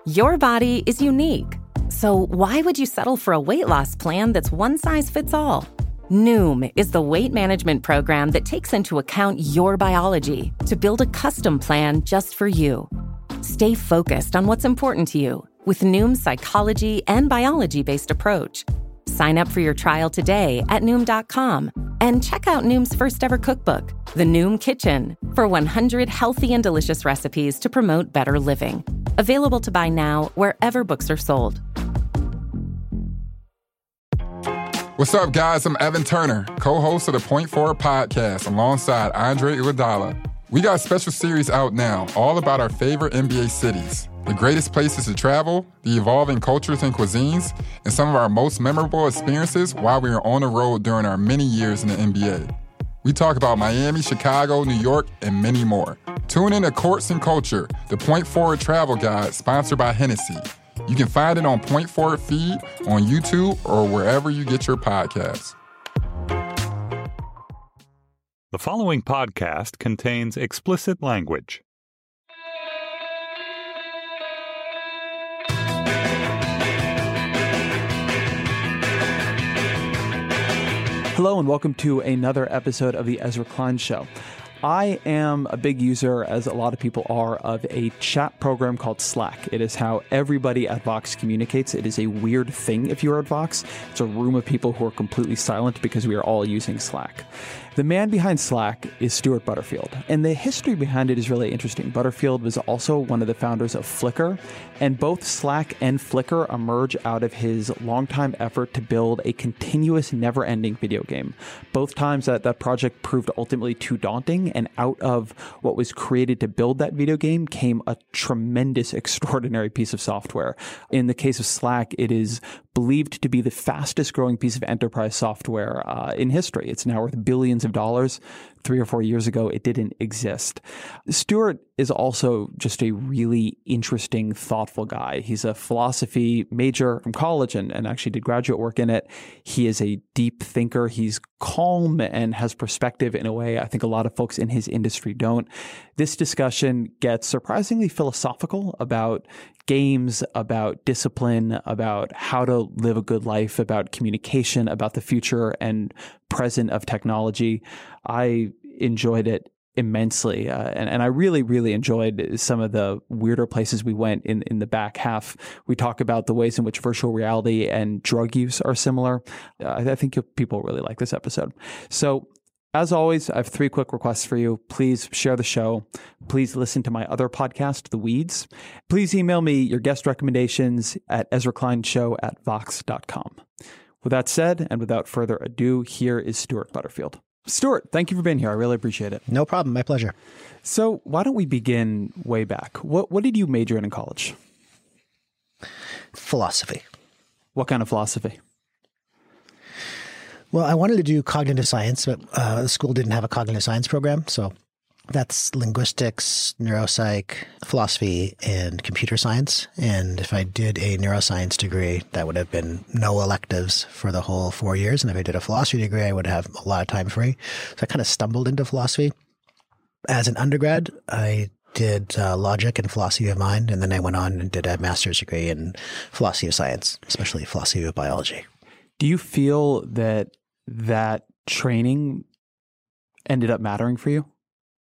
Your body is unique. So why would you settle for a weight loss plan that's one size fits all? Noom is the weight management program that takes into account your biology to build a custom plan just for you. Stay focused on what's important to you with Noom's psychology and biology-based approach. Sign up for your trial today at Noom.com and check out Noom's first ever cookbook, The Noom Kitchen, for 100 healthy and delicious recipes to promote better living. Available to buy now wherever books are sold. What's up, guys? I'm Evan Turner, co-host of the Point Forward podcast alongside Andre Iguodala. We got a special series out now, all about our favorite NBA cities, the greatest places to travel, the evolving cultures and cuisines, and some of our most memorable experiences while we were on the road during our many years in the NBA. We talk about Miami, Chicago, New York, and many more. Tune in to Courts and Culture, the Point Forward travel guide sponsored by Hennessy. You can find it on Point Forward feed, on YouTube, or wherever you get your podcasts. The following podcast contains explicit language. Hello and welcome to another episode of the Ezra Klein Show. I am a big user, as a lot of people are, of a chat program called Slack. It is how everybody at Vox communicates. It is a weird thing if you're at Vox. It's a room of people who are completely silent because we are all using Slack. The man behind Slack is Stewart Butterfield, and the history behind it is really interesting. Butterfield was also one of the founders of Flickr, and both Slack and Flickr emerge out of his longtime effort to build a continuous, never-ending video game. Both times that project proved ultimately too daunting, and out of what was created to build that video game came a tremendous, extraordinary piece of software. In the case of Slack, it is believed to be the fastest growing piece of enterprise software in history. It's now worth billions of dollars. 3 or 4 years ago, it didn't exist. Stewart is also just a really interesting, thoughtful guy. He's a philosophy major from college and actually did graduate work in it. He is a deep thinker. He's calm and has perspective in a way I think a lot of folks in his industry don't. This discussion gets surprisingly philosophical about games, about discipline, about how to live a good life, about communication, about the future and present of technology. I enjoyed it immensely. And I really, really enjoyed some of the weirder places we went in the back half. We talk about the ways in which virtual reality and drug use are similar. I think people really like this episode. So as always, I have 3 quick requests for you. Please share the show. Please listen to my other podcast, The Weeds. Please email me your guest recommendations at EzraKleinShow@Vox.com. With that said, and without further ado, here is Stewart Butterfield. Stewart, thank you for being here. I really appreciate it. No problem. My pleasure. So why don't we begin way back? What did you major in college? Philosophy. What kind of philosophy? Well, I wanted to do cognitive science, but the school didn't have a cognitive science program. So that's linguistics, neuropsych, philosophy, and computer science. And if I did a neuroscience degree, that would have been no electives for the whole 4 years. And if I did a philosophy degree, I would have a lot of time free. So I kind of stumbled into philosophy. As an undergrad, I did logic and philosophy of mind. And then I went on and did a master's degree in philosophy of science, especially philosophy of biology. Do you feel that training ended up mattering for you?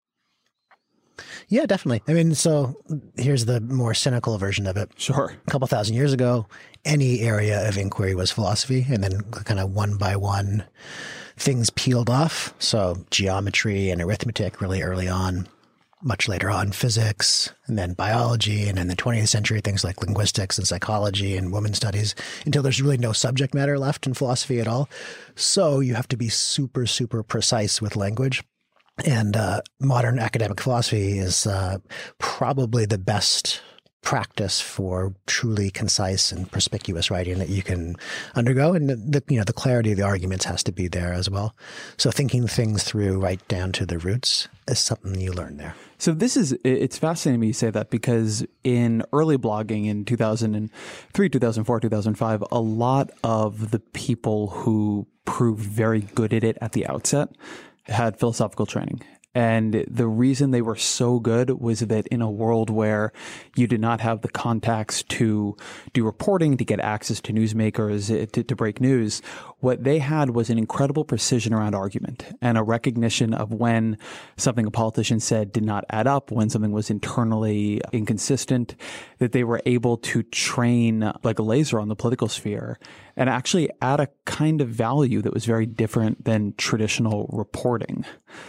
Yeah, definitely. I mean, so here's the more cynical version of it. Sure. A couple thousand years ago, any area of inquiry was philosophy, and then kind of one by one things peeled off. So geometry and arithmetic really early on, much later on physics, and then biology, and in the 20th century, things like linguistics and psychology and women's studies, until there's really no subject matter left in philosophy at all. So you have to be super, super precise with language. And modern academic philosophy is probably the best practice for truly concise and perspicuous writing that you can undergo. And the clarity of the arguments has to be there as well. So thinking things through right down to the roots is something you learn there. So it's fascinating me you say that, because in early blogging in 2003, 2004, 2005, a lot of the people who proved very good at it at the outset had philosophical training. And the reason they were so good was that in a world where you did not have the contacts to do reporting, to get access to newsmakers, to break news, what they had was an incredible precision around argument and a recognition of when something a politician said did not add up, when something was internally inconsistent, that they were able to train like a laser on the political sphere and actually add a kind of value that was very different than traditional reporting.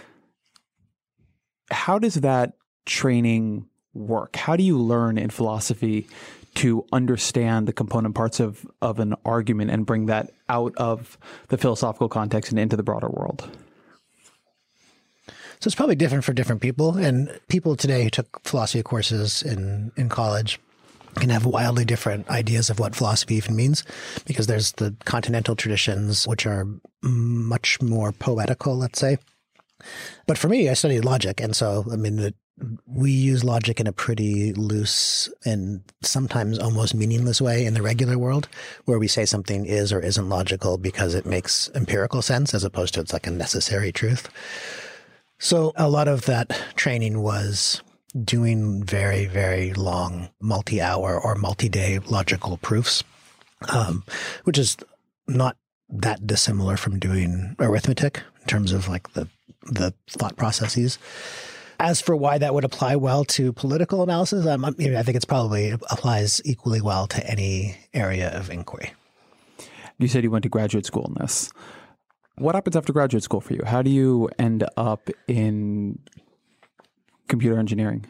How does that training work? How do you learn in philosophy to understand the component parts of an argument and bring that out of the philosophical context and into the broader world? So it's probably different for different people. And people today who took philosophy courses in college can have wildly different ideas of what philosophy even means, because there's the continental traditions, which are much more poetical, let's say. But for me, I studied logic. And so, I mean, we use logic in a pretty loose and sometimes almost meaningless way in the regular world, where we say something is or isn't logical because it makes empirical sense as opposed to it's like a necessary truth. So a lot of that training was doing very, very long multi-hour or multi-day logical proofs, which is not that dissimilar from doing arithmetic in terms of like the thought processes. As for why that would apply well to political analysis, I think it's probably applies equally well to any area of inquiry. You said you went to graduate school in this. What happens after graduate school for you? How do you end up in computer engineering?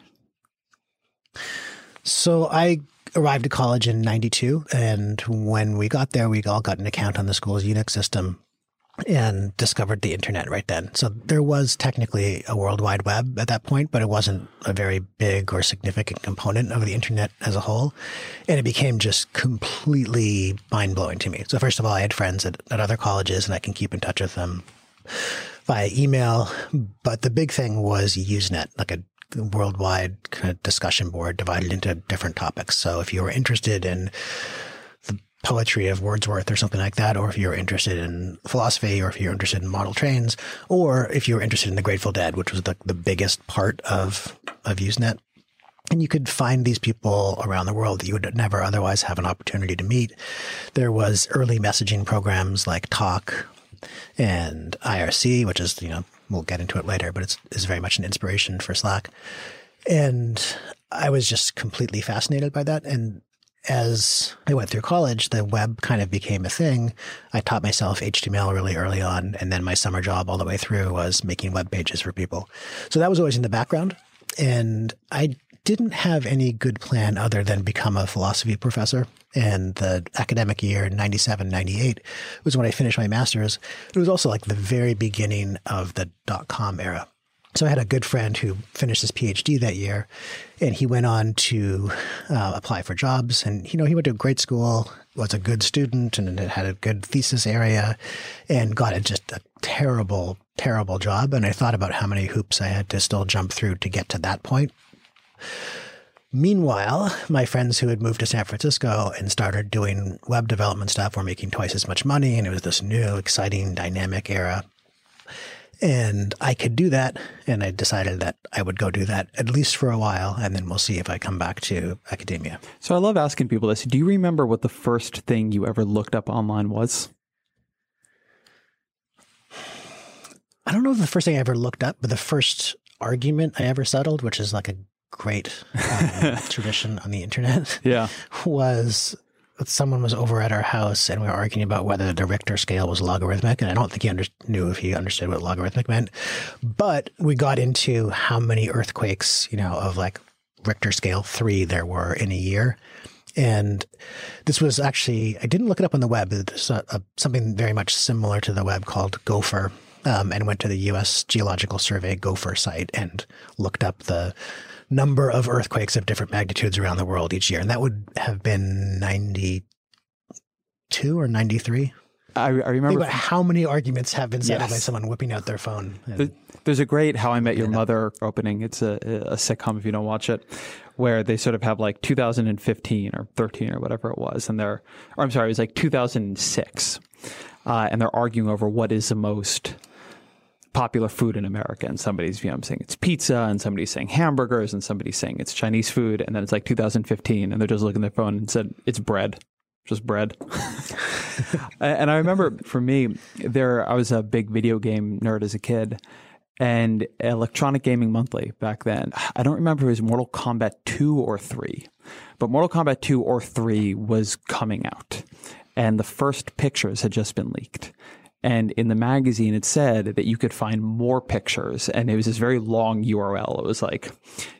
So I arrived at college in 92, and when we got there, we all got an account on the school's Unix system and discovered the internet right then. So there was technically a World Wide Web at that point, but it wasn't a very big or significant component of the internet as a whole. And it became just completely mind-blowing to me. So first of all, I had friends at other colleges, and I can keep in touch with them via email. But the big thing was Usenet, like a worldwide kind of discussion board divided into different topics. So if you were interested in the poetry of Wordsworth or something like that, or if you're interested in philosophy, or if you're interested in model trains, or if you're interested in the Grateful Dead, which was the biggest part of Usenet. And you could find these people around the world that you would never otherwise have an opportunity to meet. There was early messaging programs like Talk and IRC, which is, we'll get into it later, but it's very much an inspiration for Slack. And I was just completely fascinated by that. And as I went through college, the web kind of became a thing. I taught myself HTML really early on, and then my summer job all the way through was making web pages for people. So that was always in the background. And I didn't have any good plan other than become a philosophy professor. And the academic year, 97, 98, was when I finished my master's. It was also like the very beginning of the .com era. So I had a good friend who finished his PhD that year, and he went on to apply for jobs. And, he went to a great school, was a good student, and had a good thesis area, and got just a terrible, terrible job. And I thought about how many hoops I had to still jump through to get to that point. Meanwhile, my friends who had moved to San Francisco and started doing web development stuff were making twice as much money, and it was this new, exciting, dynamic era. And I could do that, and I decided that I would go do that at least for a while, and then we'll see if I come back to academia. So I love asking people this. Do you remember what the first thing you ever looked up online was? I don't know if the first thing I ever looked up, but the first argument I ever settled, which is like a great tradition on the internet, was someone was over at our house and we were arguing about whether the Richter scale was logarithmic. And I don't think he knew if he understood what logarithmic meant. But we got into how many earthquakes, of like Richter scale 3 there were in a year. And this was actually, I didn't look it up on the web. There's something very much similar to the web called Gopher, and went to the U.S. Geological Survey Gopher site and looked up the number of earthquakes of different magnitudes around the world each year. And that would have been 92 or 93. I remember. Think about how many arguments have been settled by someone whipping out their phone. There's a great How I Met Your Mother opening. It's a sitcom if you don't watch it, where they sort of have like 2015 or 13 or whatever it was. And it was like 2006. And they're arguing over what is the most popular food in America, and somebody's saying it's pizza, and somebody's saying hamburgers, and somebody's saying it's Chinese food, and then it's like 2015, and they're just looking at their phone and said it's bread, just bread. And I remember for me, I was a big video game nerd as a kid, and Electronic Gaming Monthly back then, I don't remember if it was Mortal Kombat 2 or 3, but Mortal Kombat 2 or 3 was coming out, and the first pictures had just been leaked. And in the magazine, it said that you could find more pictures. And it was this very long URL. It was like,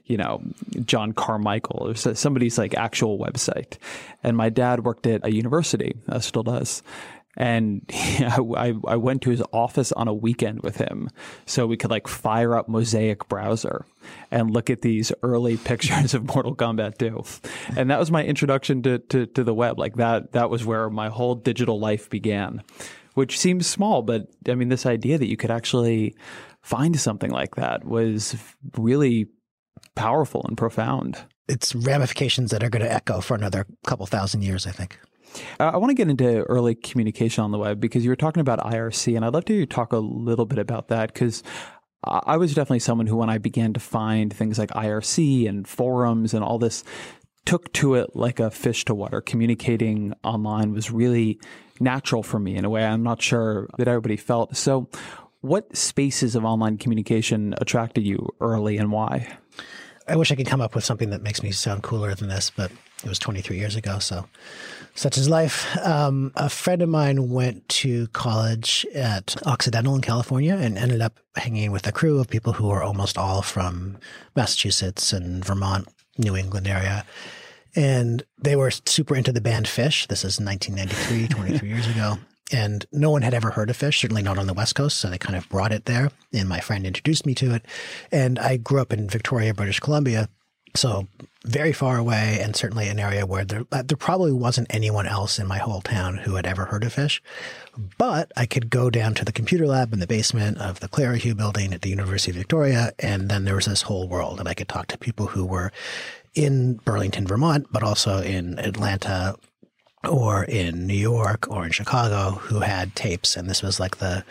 John Carmichael. It was somebody's like actual website. And my dad worked at a university, still does. And I went to his office on a weekend with him so we could like fire up Mosaic browser and look at these early pictures of Mortal Kombat 2. And that was my introduction to the web. Like that was where my whole digital life began. Which seems small, but I mean, this idea that you could actually find something like that was really powerful and profound. It's ramifications that are going to echo for another couple thousand years, I think. I want to get into early communication on the web because you were talking about IRC, and I'd love to hear you talk a little bit about that because I was definitely someone who, when I began to find things like IRC and forums and all this, took to it like a fish to water. Communicating online was really natural for me in a way I'm not sure that everybody felt. So what spaces of online communication attracted you early and why? I wish I could come up with something that makes me sound cooler than this, but it was 23 years ago, so such is life. A friend of mine went to college at Occidental in California and ended up hanging with a crew of people who were almost all from Massachusetts and Vermont, New England area. And they were super into the band Phish. This is 1993, 23 years ago. And no one had ever heard of Phish, certainly not on the West Coast. So they kind of brought it there. And my friend introduced me to it. And I grew up in Victoria, British Columbia. So very far away, and certainly an area where there probably wasn't anyone else in my whole town who had ever heard of Phish. But I could go down to the computer lab in the basement of the Clerihew building at the University of Victoria. And then there was this whole world. And I could talk to people who were in Burlington, Vermont, but also in Atlanta or in New York or in Chicago who had tapes. And this was like the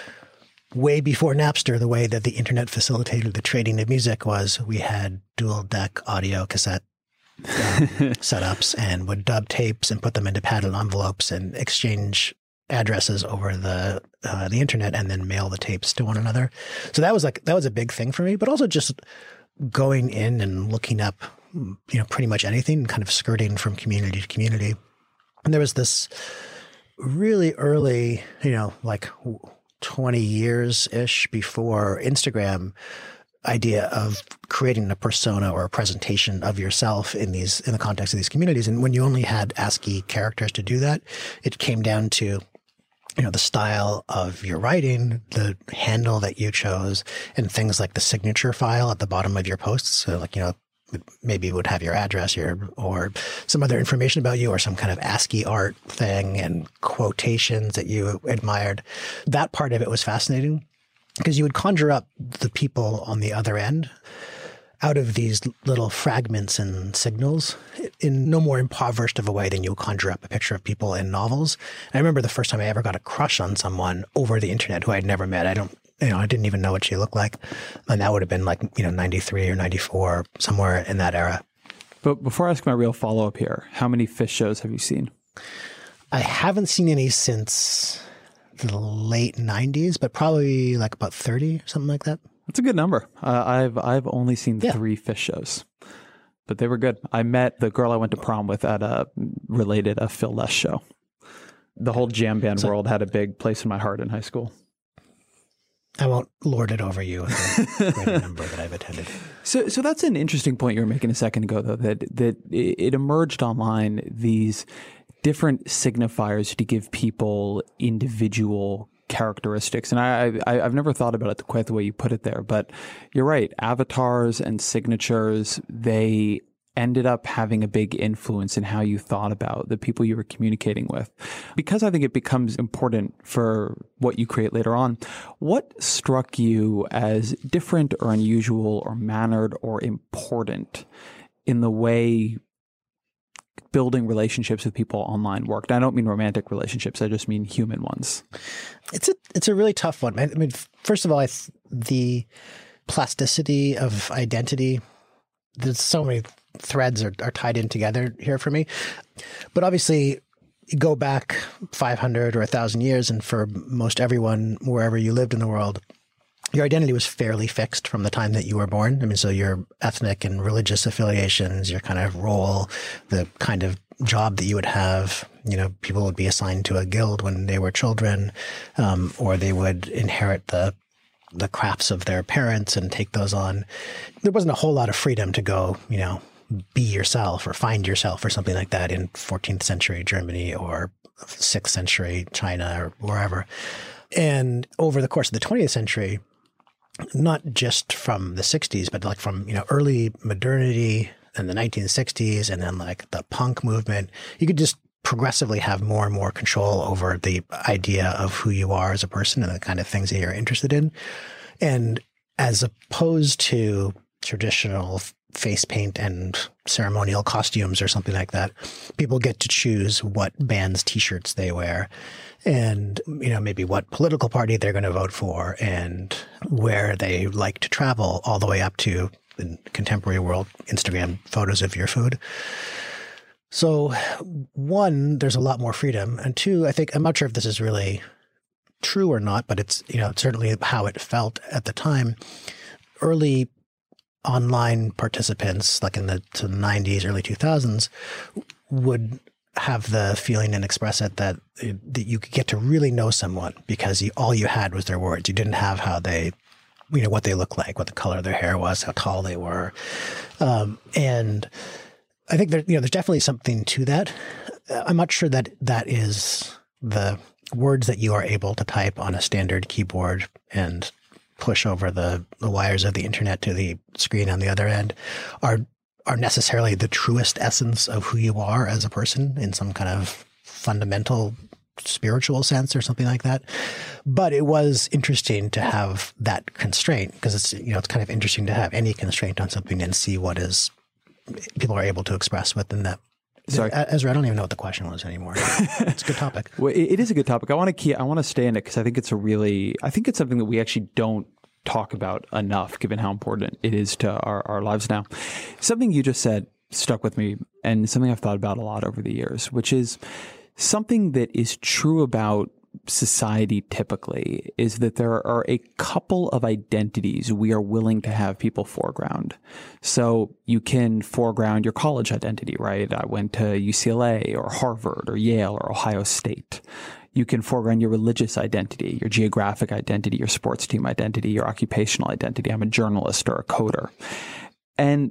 way before Napster, the way that the internet facilitated the trading of music was we had dual deck audio cassette setups and would dub tapes and put them into padded envelopes and exchange addresses over the internet and then mail the tapes to one another. So that was a big thing for me, but also just going in and looking up, pretty much anything, kind of skirting from community to community. And there was this really early, like 20 years-ish before Instagram idea of creating a persona or a presentation of yourself in the context of these communities. And when you only had ASCII characters to do that, it came down to the style of your writing, the handle that you chose, and things like the signature file at the bottom of your posts. So maybe it would have your address or some other information about you or some kind of ASCII art thing and quotations that you admired. That part of it was fascinating because you would conjure up the people on the other end out of these little fragments and signals in no more impoverished of a way than you would conjure up a picture of people in novels. And I remember the first time I ever got a crush on someone over the internet who I'd never met. I didn't even know what she looked like. And that would have been 93 or 94, somewhere in that era. But before I ask my real follow-up here, how many Phish shows have you seen? I haven't seen any since the late 90s, but probably about 30, something like that. That's a good number. I've only seen 3 Phish shows, but they were good. I met the girl I went to prom with at a Phil Les show. The whole jam band world had a big place in my heart in high school. I won't lord it over you with a greater number that I've attended. So that's an interesting point you were making a second ago, though, that it emerged online, these different signifiers to give people individual characteristics. And I've never thought about it quite the way you put it there, but you're right. Avatars and signatures, they ended up having a big influence in how you thought about the people you were communicating with. Because I think it becomes important for what you create later on. What struck you as different or unusual or mannered or important in the way building relationships with people online worked? I don't mean romantic relationships. I just mean human ones. It's a really tough one. I mean, first of all, the plasticity of identity, there's so many threads are tied in together here for me. But obviously, you go back 500 or 1,000 years, and for most everyone, wherever you lived in the world, your identity was fairly fixed from the time that you were born. I mean, so your ethnic and religious affiliations, your kind of role, the kind of job that you would have, people would be assigned to a guild when they were children, or they would inherit the crafts of their parents and take those on. There wasn't a whole lot of freedom to go, be yourself or find yourself or something like that in 14th century Germany or 6th century China or wherever. And over the course of the 20th century, not just from the 60s, but like from, early modernity in the 1960s and then like the punk movement, you could just progressively have more and more control over the idea of who you are as a person and the kind of things that you're interested in. And as opposed to traditional face paint and ceremonial costumes or something like that, people get to choose what band's t-shirts they wear and, maybe what political party they're going to vote for and where they like to travel, all the way up to, in contemporary world, Instagram photos of your food. So one, there's a lot more freedom. And two, I'm not sure if this is really true or not, but it's, certainly how it felt at the time. Early online participants, like in the 90s, early 2000s, would have the feeling and express it that you could get to really know someone because all you had was their words. You didn't have how they, what they look like, what the color of their hair was, how tall they were. And I think there's definitely something to that. I'm not sure that is the words that you are able to type on a standard keyboard and push over the wires of the internet to the screen on the other end are necessarily the truest essence of who you are as a person in some kind of fundamental spiritual sense or something like that. But it was interesting to have that constraint because it's kind of interesting to have any constraint on something and see what people are able to express within that. Sorry, Ezra, I don't even know what the question was anymore. It's a good topic. Well, it is a good topic. I want to stay in it because I think it's something that we actually don't talk about enough, given how important it is to our lives now. Something you just said stuck with me, and something I've thought about a lot over the years, which is something that is true about society typically is that there are a couple of identities we are willing to have people foreground. So you can foreground your college identity, right? I went to UCLA or Harvard or Yale or Ohio State. You can foreground your religious identity, your geographic identity, your sports team identity, your occupational identity. I'm a journalist or a coder. And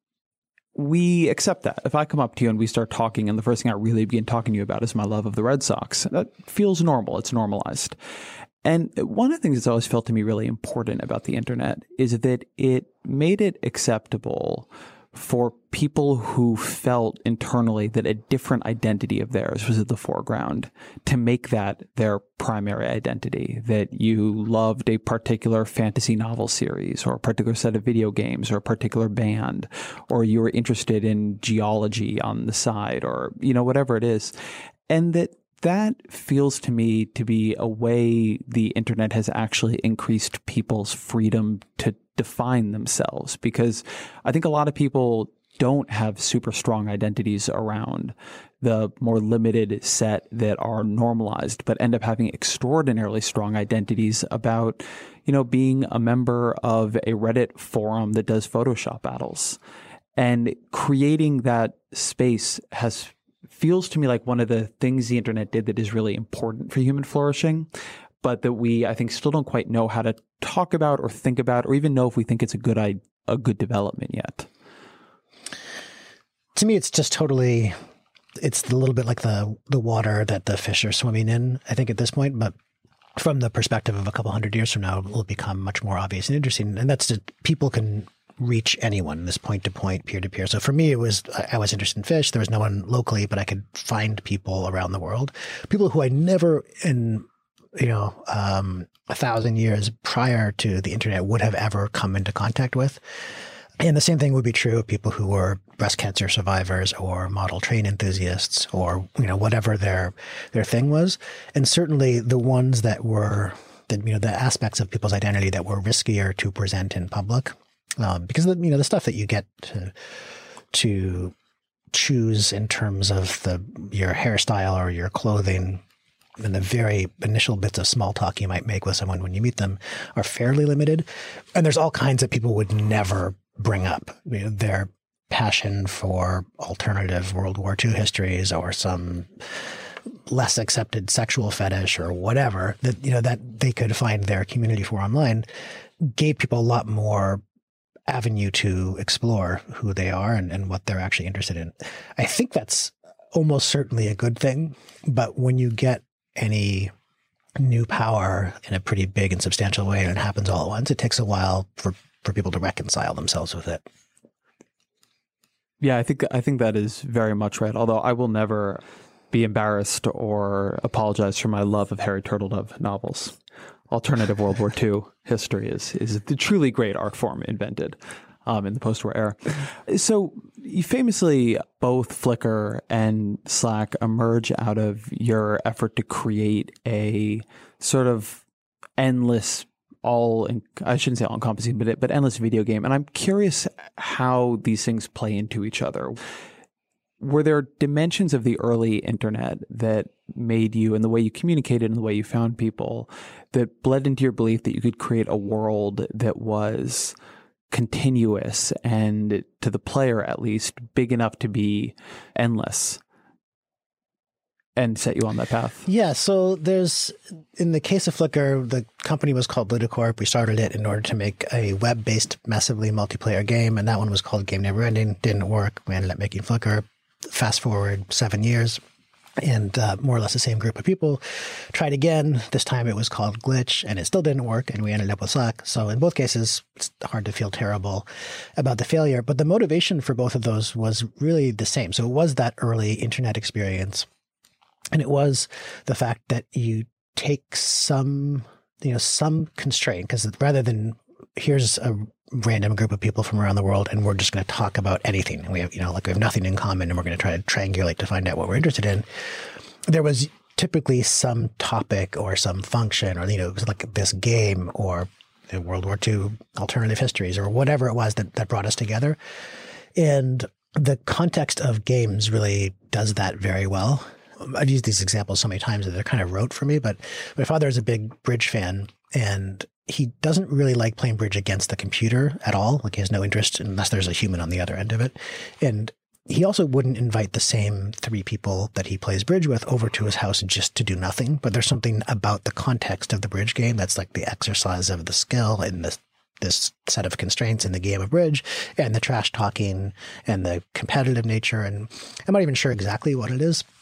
we accept that. If I come up to you and we start talking and the first thing I really begin talking to you about is my love of the Red Sox, that feels normal. It's normalized. And one of the things that's always felt to me really important about the internet is that it made it acceptable for people who felt internally that a different identity of theirs was at the foreground to make that their primary identity, that you loved a particular fantasy novel series or a particular set of video games or a particular band, or you were interested in geology on the side or, whatever it is. And that feels to me to be a way the internet has actually increased people's freedom to define themselves, because I think a lot of people don't have super strong identities around the more limited set that are normalized, but end up having extraordinarily strong identities about, being a member of a Reddit forum that does Photoshop battles. And creating that space feels to me like one of the things the internet did that is really important for human flourishing, but that we, I think, still don't quite know how to talk about or think about, or even know if we think it's a good development yet. To me, it's just totally, it's a little bit like the water that the fish are swimming in, I think, at this point. But from the perspective of a couple hundred years from now, it will become much more obvious and interesting. And that's that people can reach anyone, this point-to-point, peer-to-peer. So for me, I was interested in fish. There was no one locally, but I could find people around the world, people who I never in 1,000 years prior to the internet would have ever come into contact with. And the same thing would be true of people who were breast cancer survivors or model train enthusiasts or, whatever their thing was. And certainly the ones that were, the aspects of people's identity that were riskier to present in public, because the stuff that you get to choose in terms of your hairstyle or your clothing and the very initial bits of small talk you might make with someone when you meet them are fairly limited. And there's all kinds that people would never bring up. Their passion for alternative World War II histories or some less accepted sexual fetish or whatever that they could find their community for online gave people a lot more avenue to explore who they are and what they're actually interested in. I think that's almost certainly a good thing. But when you get any new power in a pretty big and substantial way and it happens all at once, it takes a while for people to reconcile themselves with it. Yeah, I think that is very much right. Although I will never be embarrassed or apologize for my love of Harry Turtledove novels. Alternative World War II history is the truly great art form invented in the post-war era. So you famously, both Flickr and Slack emerge out of your effort to create a sort of endless, I shouldn't say all-encompassing, but endless video game. And I'm curious how these things play into each other. Were there dimensions of the early internet that made you, and the way you communicated and the way you found people, that bled into your belief that you could create a world that was continuous and, to the player at least, big enough to be endless and set you on that path? Yeah. So in the case of Flickr, the company was called Ludicorp. We started it in order to make a web-based, massively multiplayer game. And that one was called Game Never Ending. Didn't work. We ended up making Flickr. Fast forward 7 years. And more or less the same group of people tried again. This time it was called Glitch, and it still didn't work, and we ended up with Slack. So in both cases, it's hard to feel terrible about the failure. But the motivation for both of those was really the same. So it was that early internet experience, and it was the fact that you take some constraint, because rather than here's a random group of people from around the world and we're just going to talk about anything. And we have, we have nothing in common and we're going to try to triangulate to find out what we're interested in. There was typically some topic or some function or, it was like this game or World War II alternative histories or whatever it was that brought us together. And the context of games really does that very well. I've used these examples so many times that they're kind of rote for me, but my father is a big bridge fan and he doesn't really like playing bridge against the computer at all. Like he has no interest unless there's a human on the other end of it. And he also wouldn't invite the same 3 people that he plays bridge with over to his house just to do nothing. But there's something about the context of the bridge game that's like the exercise of the skill and this set of constraints in the game of bridge and the trash talking and the competitive nature. And I'm not even sure exactly what it is,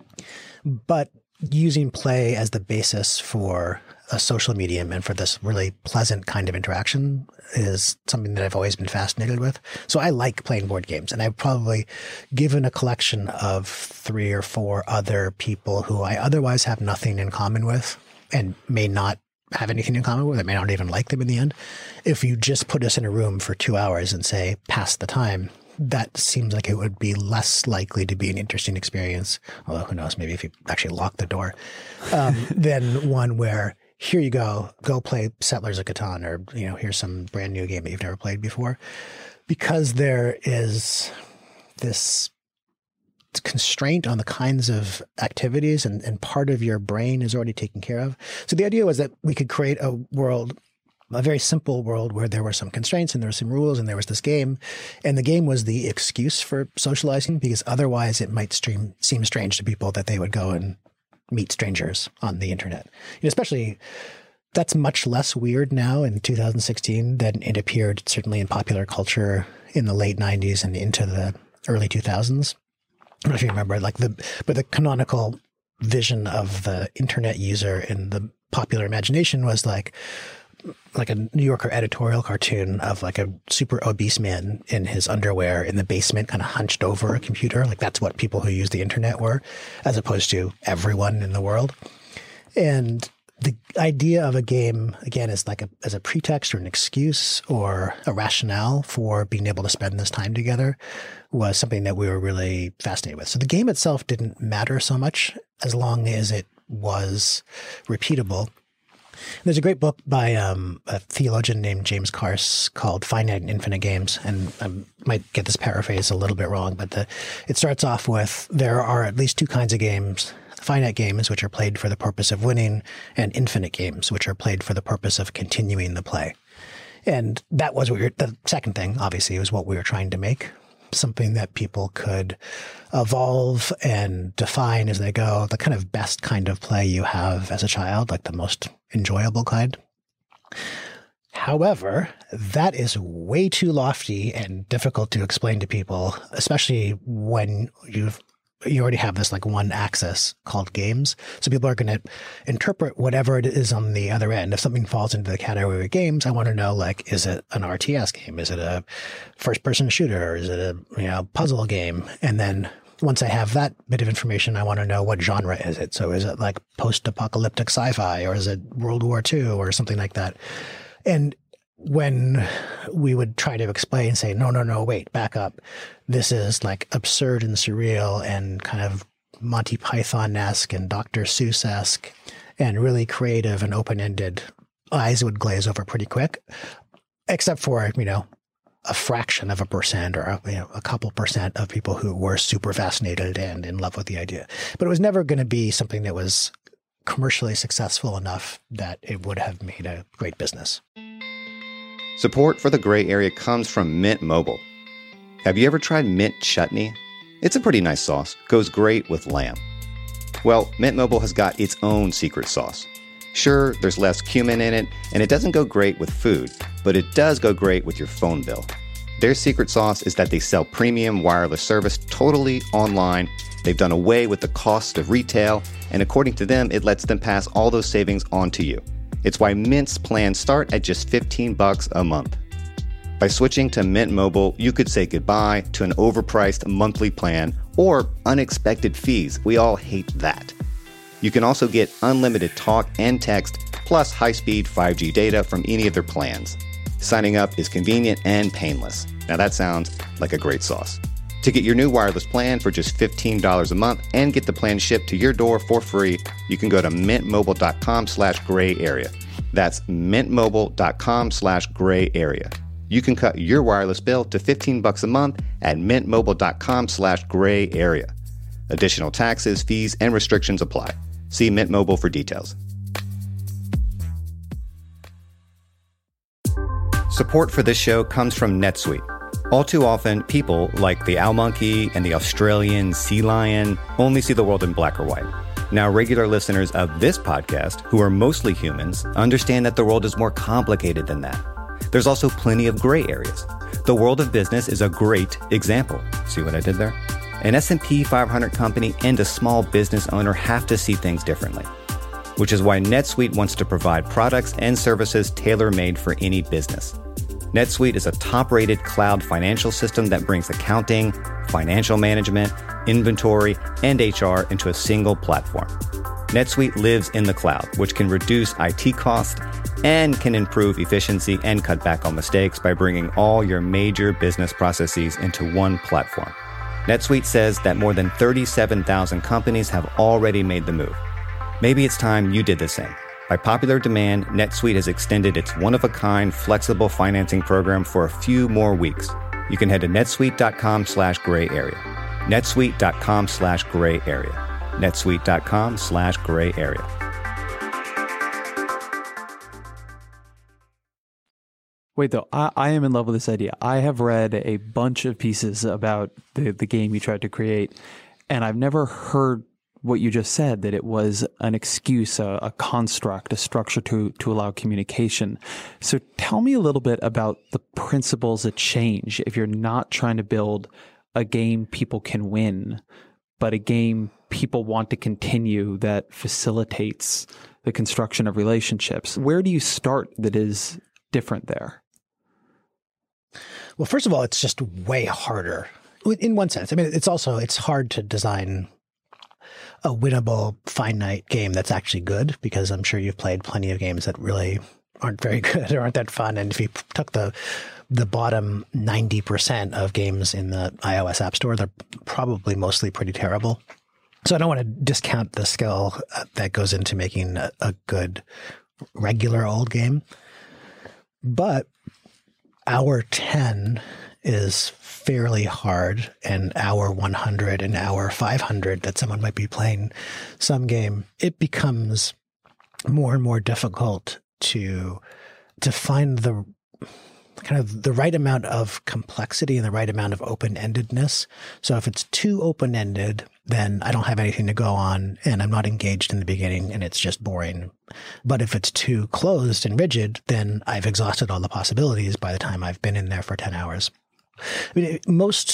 but using play as the basis for a social medium and for this really pleasant kind of interaction is something that I've always been fascinated with. So I like playing board games, and I've probably given a collection of 3 or 4 other people who I otherwise have nothing in common with and may not have anything in common with. I may not even like them in the end. If you just put us in a room for 2 hours and say, pass the time, that seems like it would be less likely to be an interesting experience. Although who knows, maybe if you actually lock the door, than one where here you go play Settlers of Catan, or, here's some brand new game that you've never played before, because there is this constraint on the kinds of activities and part of your brain is already taken care of. So the idea was that we could create a world, a very simple world where there were some constraints and there were some rules and there was this game. And the game was the excuse for socializing, because otherwise it might seem strange to people that they would go and meet strangers on the internet. Especially, that's much less weird now in 2016 than it appeared certainly in popular culture in the late 90s and into the early 2000s. I don't know if you remember, but the canonical vision of the internet user in the popular imagination was like a New Yorker editorial cartoon of like a super obese man in his underwear in the basement, kind of hunched over a computer. Like that's what people who use the internet were, as opposed to everyone in the world. And The idea of a game, again, is like as a pretext or an excuse or a rationale for being able to spend this time together was something that we were really fascinated with. So the game itself didn't matter so much as long as it was repeatable. There's a great book by a theologian named James Carse called Finite and Infinite Games. And I might get this paraphrase a little bit wrong, but it starts off with there are at least two kinds of games: finite games, which are played for the purpose of winning, and infinite games, which are played for the purpose of continuing the play. And that was the second thing, obviously, was what we were trying to make. Something that people could evolve and define as they go, the kind of best kind of play you have as a child, like the most enjoyable kind. However, that is way too lofty and difficult to explain to people, especially when you already have this like one axis called games. So people are going to interpret whatever it is on the other end. If something falls into the category of games, I want to know, like, is it an RTS game? Is it a first person shooter? Is it a puzzle game? And then once I have that bit of information, I want to know what genre is it. So is it like post-apocalyptic sci-fi, or is it World War II or something like that? And when we would try to explain, say, no, wait, back up. This is like absurd and surreal and kind of Monty Python-esque and Dr. Seuss-esque and really creative and open-ended, eyes would glaze over pretty quick, except for, a fraction of a percent or a couple percent of people who were super fascinated and in love with the idea. But it was never going to be something that was commercially successful enough that it would have made a great business. Support for the Gray Area comes from Mint Mobile. Have you ever tried mint chutney? It's a pretty nice sauce. Goes great with lamb. Well, Mint Mobile has got its own secret sauce. Sure, there's less cumin in it, and it doesn't go great with food, but it does go great with your phone bill. Their secret sauce is that they sell premium wireless service totally online. They've done away with the cost of retail, and according to them, it lets them pass all those savings on to you. It's why Mint's plans start at just $15 a month. By switching to Mint Mobile, you could say goodbye to an overpriced monthly plan or unexpected fees. We all hate that. You can also get unlimited talk and text, plus high-speed 5G data from any of their plans. Signing up is convenient and painless. Now that sounds like a great sauce. To get your new wireless plan for just $15 a month and get the plan shipped to your door for free, you can go to mintmobile.com/grayarea. That's mintmobile.com/grayarea. You can cut your wireless bill to $15 a month at mintmobile.com/grayarea. Additional taxes, fees, and restrictions apply. See Mint Mobile for details. Support for this show comes from NetSuite. All too often, people like the owl monkey and the Australian sea lion only see the world in black or white. Now, regular listeners of this podcast, who are mostly humans, understand that the world is more complicated than that. There's also plenty of gray areas. The world of business is a great example. See what I did there? An S&P 500 company and a small business owner have to see things differently, which is why NetSuite wants to provide products and services tailor-made for any business. NetSuite is a top-rated cloud financial system that brings accounting, financial management, inventory, and HR into a single platform. NetSuite lives in the cloud, which can reduce IT costs and can improve efficiency and cut back on mistakes by bringing all your major business processes into one platform. NetSuite says that more than 37,000 companies have already made the move. Maybe it's time you did the same. By popular demand, NetSuite has extended its one-of-a-kind flexible financing program for a few more weeks. You can head to netsuite.com/grayarea. netsuite.com/grayarea. netsuite.com/grayarea. Wait, though, I am in love with this idea. I have read a bunch of pieces about the game you tried to create, and I've never heard what you just said, that it was an excuse, a construct, a structure to allow communication. So tell me a little bit about the principles that change if you're not trying to build a game people can win, but a game people want to continue that facilitates the construction of relationships. Where do you start that is different there? Well, first of all, it's just way harder in one sense. I mean, it's hard to design a winnable finite game that's actually good, because I'm sure you've played plenty of games that really aren't very good or aren't that fun. And if you took the bottom 90% of games in the iOS App Store, they're probably mostly pretty terrible. So I don't want to discount the skill that goes into making a good regular old game. But hour 10 is fairly hard, and hour 100 and hour 500 that someone might be playing some game, it becomes more and more difficult to find the kind of the right amount of complexity and the right amount of open-endedness. So if it's too open-ended, then I don't have anything to go on and I'm not engaged in the beginning and it's just boring. But if it's too closed and rigid, then I've exhausted all the possibilities by the time I've been in there for 10 hours. I mean, most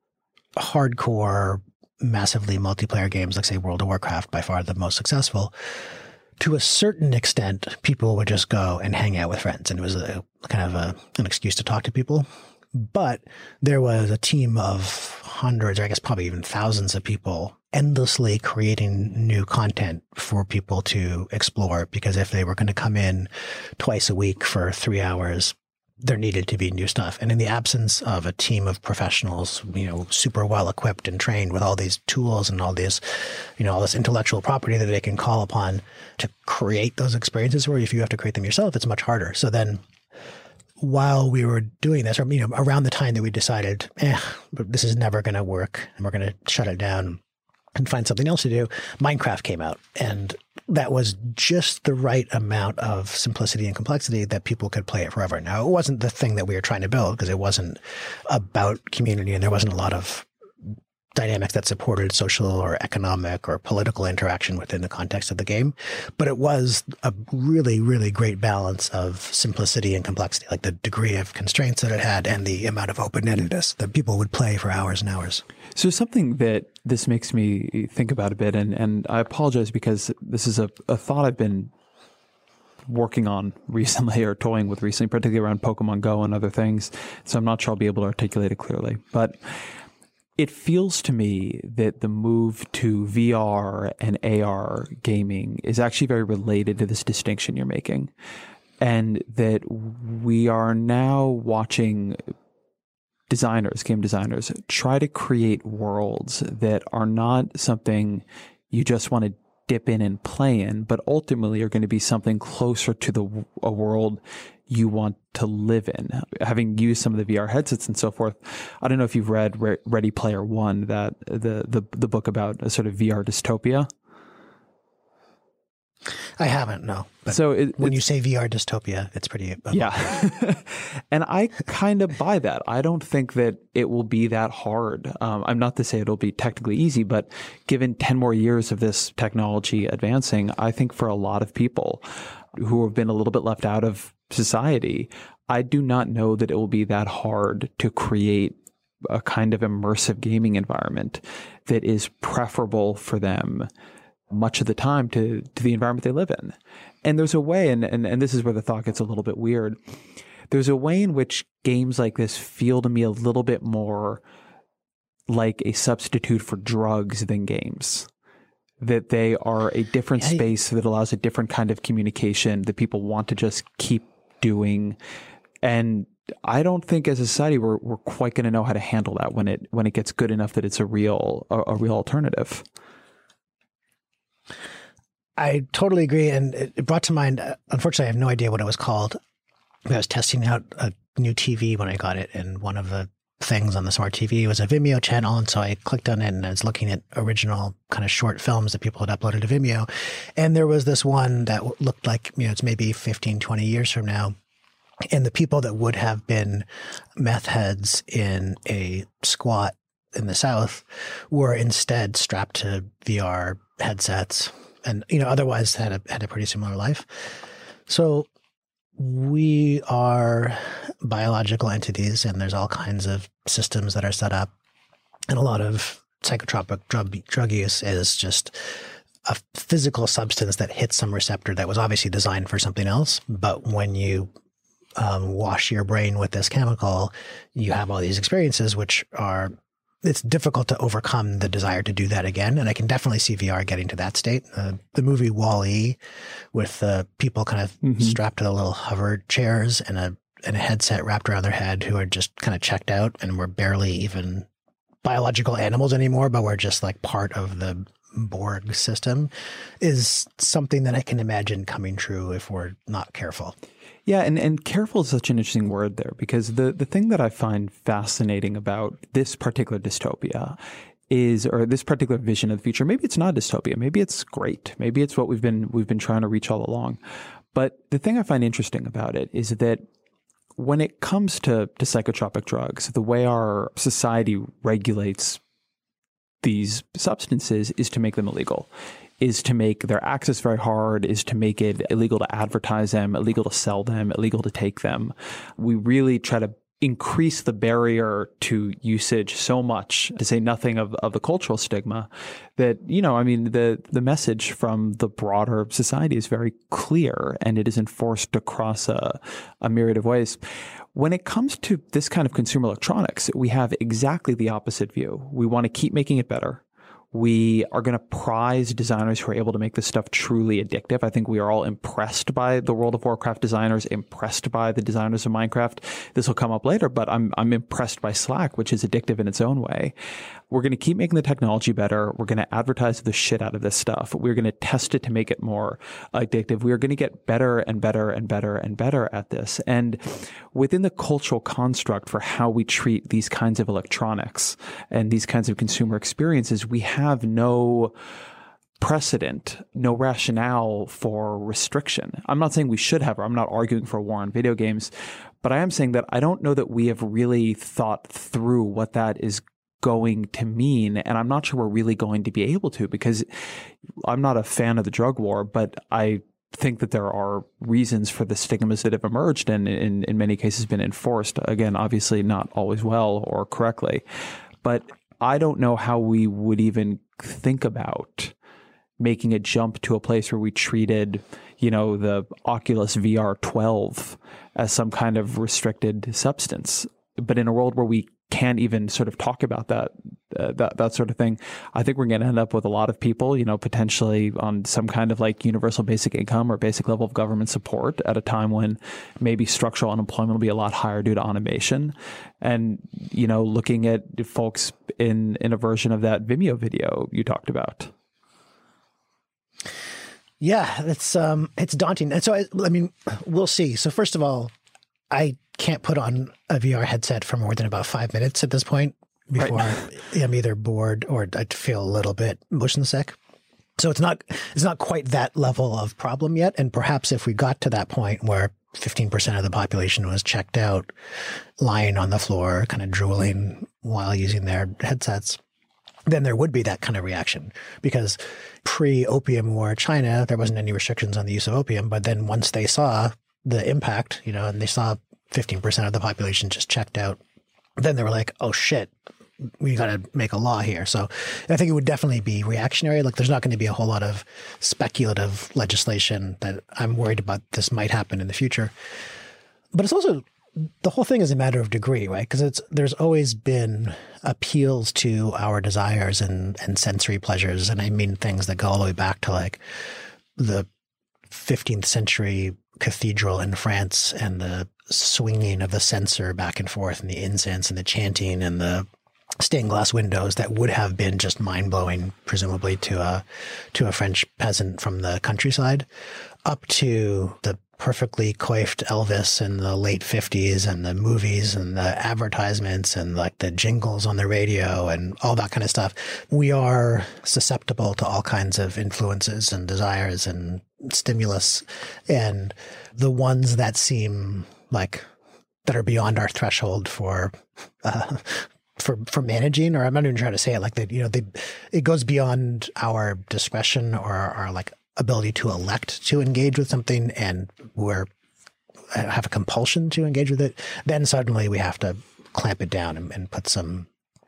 hardcore, massively multiplayer games, like say World of Warcraft, by far the most successful, to a certain extent, people would just go and hang out with friends. And it was a kind of an excuse to talk to people. But there was a team of hundreds, or I guess probably even thousands of people endlessly creating new content for people to explore. Because if they were going to come in twice a week for 3 hours, there needed to be new stuff. And in the absence of a team of professionals, super well equipped and trained with all these tools and all these, all this intellectual property that they can call upon to create those experiences, where if you have to create them yourself, it's much harder. So then while we were doing this, or, around the time that we decided, but this is never going to work and we're going to shut it down and find something else to do, Minecraft came out. And that was just the right amount of simplicity and complexity that people could play it forever. Now, it wasn't the thing that we were trying to build, because it wasn't about community and there wasn't a lot of dynamics that supported social or economic or political interaction within the context of the game. But it was a really, really great balance of simplicity and complexity, like the degree of constraints that it had and the amount of open-endedness that people would play for hours and hours. So something that this makes me think about a bit, and I apologize because this is a thought I've been working on recently or toying with recently, particularly around Pokemon Go and other things. So I'm not sure I'll be able to articulate it clearly. But it feels to me that the move to VR and AR gaming is actually very related to this distinction you're making. And that we are now watching game designers, try to create worlds that are not something you just want to dip in and play in, but ultimately are going to be something closer to a world you want to live in. Having used some of the VR headsets and so forth, I don't know if you've read Ready Player One, that the book about a sort of VR dystopia. I haven't, no. But so when you say VR dystopia, it's pretty... Yeah. And I kind of buy that. I don't think that it will be that hard. I'm not to say it'll be technically easy, but given 10 more years of this technology advancing, I think for a lot of people who have been a little bit left out of society, I do not know that it will be that hard to create a kind of immersive gaming environment that is preferable for them much of the time to the environment they live in. And there's a way, and this is where the thought gets a little bit weird, there's a way in which games like this feel to me a little bit more like a substitute for drugs than games. That they are a different space that allows a different kind of communication that people want to just keep doing. And I don't think as a society we're quite going to know how to handle that when it gets good enough that it's a real alternative. I totally agree. And it brought to mind, unfortunately, I have no idea what it was called. I was testing out a new TV when I got it, and one of the things on the smart TV was a Vimeo channel. And so I clicked on it and I was looking at original kind of short films that people had uploaded to Vimeo. And there was this one that looked like, it's maybe 15, 20 years from now. And the people that would have been meth heads in a squat in the South were instead strapped to VR headsets and, otherwise had a pretty similar life. So we are biological entities, and there's all kinds of systems that are set up. And a lot of psychotropic drug use is just a physical substance that hits some receptor that was obviously designed for something else. But when you wash your brain with this chemical, you have all these experiences which are it's difficult to overcome the desire to do that again. And I can definitely see VR getting to that state. The movie WALL-E with people kind of strapped to the little hover chairs and a headset wrapped around their head who are just kind of checked out and we're barely even biological animals anymore, but we're just like part of the Borg system is something that I can imagine coming true if we're not careful. Yeah, and careful is such an interesting word there, because the thing that I find fascinating about this particular dystopia is, or this particular vision of the future, maybe it's not dystopia, maybe it's great, maybe it's what we've been trying to reach all along. But the thing I find interesting about it is that when it comes to psychotropic drugs, the way our society regulates these substances is to make them illegal, is to make their access very hard, is to make it illegal to advertise them, illegal to sell them, illegal to take them. We really try to increase the barrier to usage so much, to say nothing of the cultural stigma, that, you know, I mean, the message from the broader society is very clear and it is enforced across a myriad of ways. When it comes to this kind of consumer electronics, we have exactly the opposite view. We want to keep making it better. We are going to prize designers who are able to make this stuff truly addictive. I think we are all impressed by the World of Warcraft designers, impressed by the designers of Minecraft. This will come up later, but I'm impressed by Slack, which is addictive in its own way. We're going to keep making the technology better. We're going to advertise the shit out of this stuff. We're going to test it to make it more addictive. We are going to get better and better and better and better at this. And within the cultural construct for how we treat these kinds of electronics and these kinds of consumer experiences, we have no precedent, no rationale for restriction. I'm not saying we should have, or I'm not arguing for a war on video games, but I am saying that I don't know that we have really thought through what that is going to mean. And I'm not sure we're really going to be able to, because I'm not a fan of the drug war, but I think that there are reasons for the stigmas that have emerged and in many cases been enforced. Again, obviously not always well or correctly, but I don't know how we would even think about making a jump to a place where we treated, you know, the Oculus VR 12 as some kind of restricted substance. But in a world where we can't even sort of talk about that sort of thing, I think we're going to end up with a lot of people, you know, potentially on some kind of like universal basic income or basic level of government support at a time when maybe structural unemployment will be a lot higher due to automation. And, you know, looking at folks in a version of that Vimeo video you talked about. Yeah, it's daunting. And so, I mean, we'll see. So first of all, I can't put on a VR headset for more than about 5 minutes at this point before I'm either bored or I feel a little bit motion sick. So it's not quite that level of problem yet. And perhaps if we got to that point where 15% of the population was checked out, lying on the floor, kind of drooling while using their headsets, then there would be that kind of reaction. Because pre-opium war China, there wasn't any restrictions on the use of opium. But then once they saw the impact, you know, and they saw 15% of the population just checked out, then they were like, oh shit, we got to make a law here. So I think it would definitely be reactionary. Like there's not going to be a whole lot of speculative legislation that I'm worried about this might happen in the future. But it's also, the whole thing is a matter of degree, right? Because there's always been appeals to our desires and sensory pleasures. And I mean things that go all the way back to like the 15th century cathedral in France and the swinging of the censer back and forth and the incense and the chanting and the stained glass windows that would have been just mind-blowing, presumably to a French peasant from the countryside, up to the perfectly coiffed Elvis in the late 50s and the movies and the advertisements and like the jingles on the radio and all that kind of stuff. We are susceptible to all kinds of influences and desires and stimulus, and the ones that seem like that are beyond our threshold for managing, or I'm not even trying to say it like that, you know, it goes beyond our discretion or our like ability to elect to engage with something, and have a compulsion to engage with it. Then suddenly we have to clamp it down and put some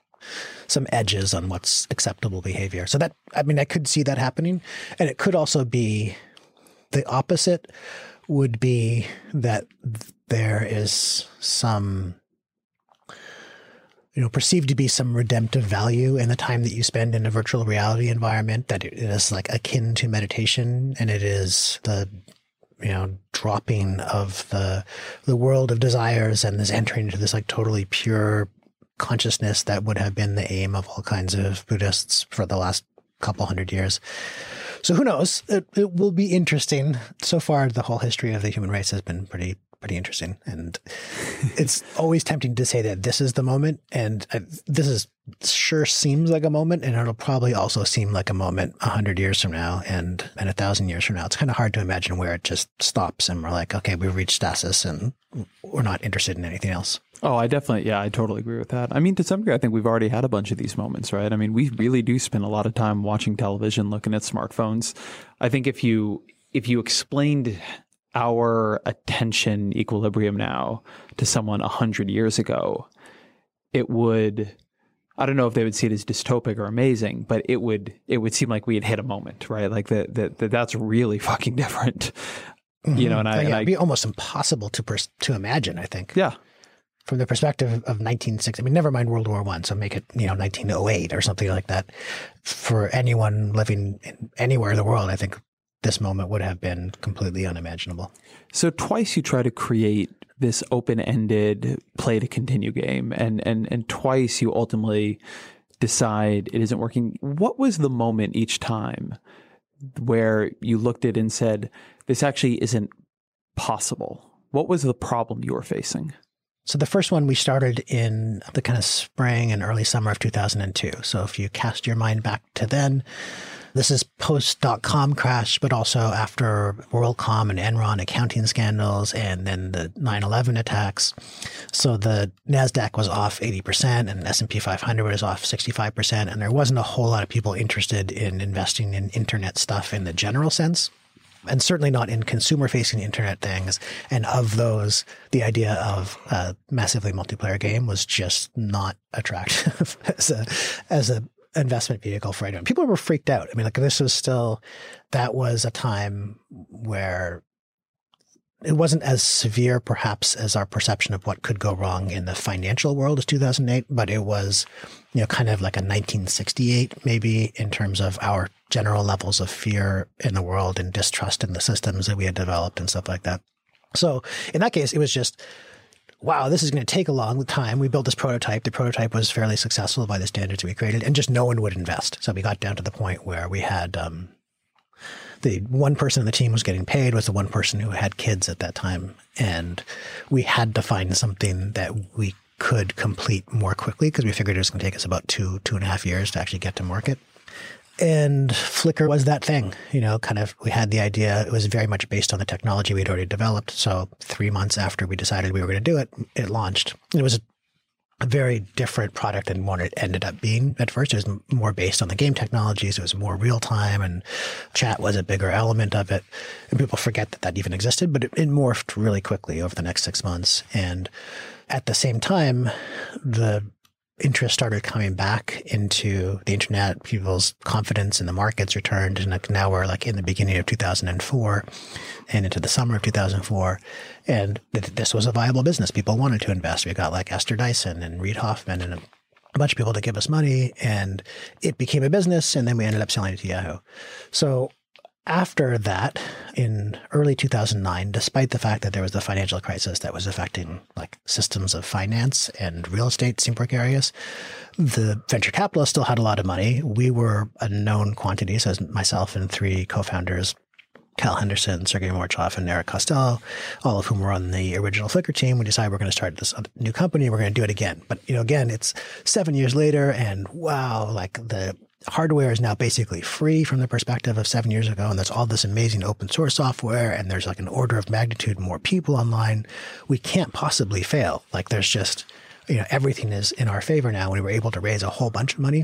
edges on what's acceptable behavior. So that, I mean, I could see that happening, and it could also be the opposite. Would be that there is some perceived to be some redemptive value in the time that you spend in a virtual reality environment, that it is like akin to meditation, and it is the dropping of the world of desires and this entering into this like totally pure consciousness that would have been the aim of all kinds of Buddhists for the last couple hundred years. So who knows? It will be interesting. So far, the whole history of the human race has been pretty interesting. And it's always tempting to say that this is the moment. And this sure seems like a moment. And it'll probably also seem like a moment 100 years from now and 1,000 years from now. It's kind of hard to imagine where it just stops and we're like, okay, we've reached stasis and we're not interested in anything else. Oh, I totally agree with that. I mean, to some degree, I think we've already had a bunch of these moments, right? I mean, we really do spend a lot of time watching television, looking at smartphones. I think if you explained our attention equilibrium now to someone 100 years ago, it would, I don't know if they would see it as dystopic or amazing, but it would seem like we had hit a moment, right? Like that's really fucking different, Mm-hmm. And it'd be almost impossible to imagine, I think. Yeah. From the perspective of 1960, I mean, never mind World War I, so make it, 1908 or something like that. For anyone living anywhere in the world, I think this moment would have been completely unimaginable. So twice you try to create this open-ended play to continue game, and twice you ultimately decide it isn't working. What was the moment each time where you looked at it and said, this actually isn't possible? What was the problem you were facing? So the first one we started in the kind of spring and early summer of 2002. So if you cast your mind back to then, this is post.com crash, but also after WorldCom and Enron accounting scandals and then the 9/11 attacks. So the NASDAQ was off 80% and S&P 500 was off 65%. And there wasn't a whole lot of people interested in investing in internet stuff in the general sense. And certainly not in consumer-facing internet things. And of those, the idea of a massively multiplayer game was just not attractive as a investment vehicle for anyone. People were freaked out. I mean, like that was a time where it wasn't as severe perhaps as our perception of what could go wrong in the financial world as 2008, but it was, kind of like a 1968 maybe in terms of our general levels of fear in the world and distrust in the systems that we had developed and stuff like that. So in that case, it was just, wow, this is going to take a long time. We built this prototype. The prototype was fairly successful by the standards we created, and just no one would invest. So we got down to the point where we had the one person on the team was getting paid was the one person who had kids at that time. And we had to find something that we could complete more quickly because we figured it was going to take us about 2.5 years to actually get to market. And Flickr was that thing, we had the idea. It was very much based on the technology we'd already developed. So 3 months after we decided we were going to do it, it launched. It was a very different product than what it ended up being at first. It was more based on the game technologies. It was more real time, and chat was a bigger element of it. And people forget that even existed, but it morphed really quickly over the next 6 months. And at the same time, the interest started coming back into the internet. People's confidence in the markets returned. And now we're like in the beginning of 2004 and into the summer of 2004. And this was a viable business. People wanted to invest. We got like Esther Dyson and Reid Hoffman and a bunch of people to give us money, and it became a business. And then we ended up selling it to Yahoo. So after that, in early 2009, despite the fact that there was the financial crisis that was affecting like systems of finance and real estate seemed precarious, the venture capitalists still had a lot of money. We were a known quantity, so myself and 3 co-founders, Cal Henderson, Sergey Morchov, and Eric Costello, all of whom were on the original Flickr team. We decided we're going to start this new company. We're going to do it again. But, again, it's 7 years later, and wow, like the hardware is now basically free from the perspective of 7 years ago. And there's all this amazing open source software, and there's like an order of magnitude more people online. We can't possibly fail. Like there's just, everything is in our favor now. We were able to raise a whole bunch of money.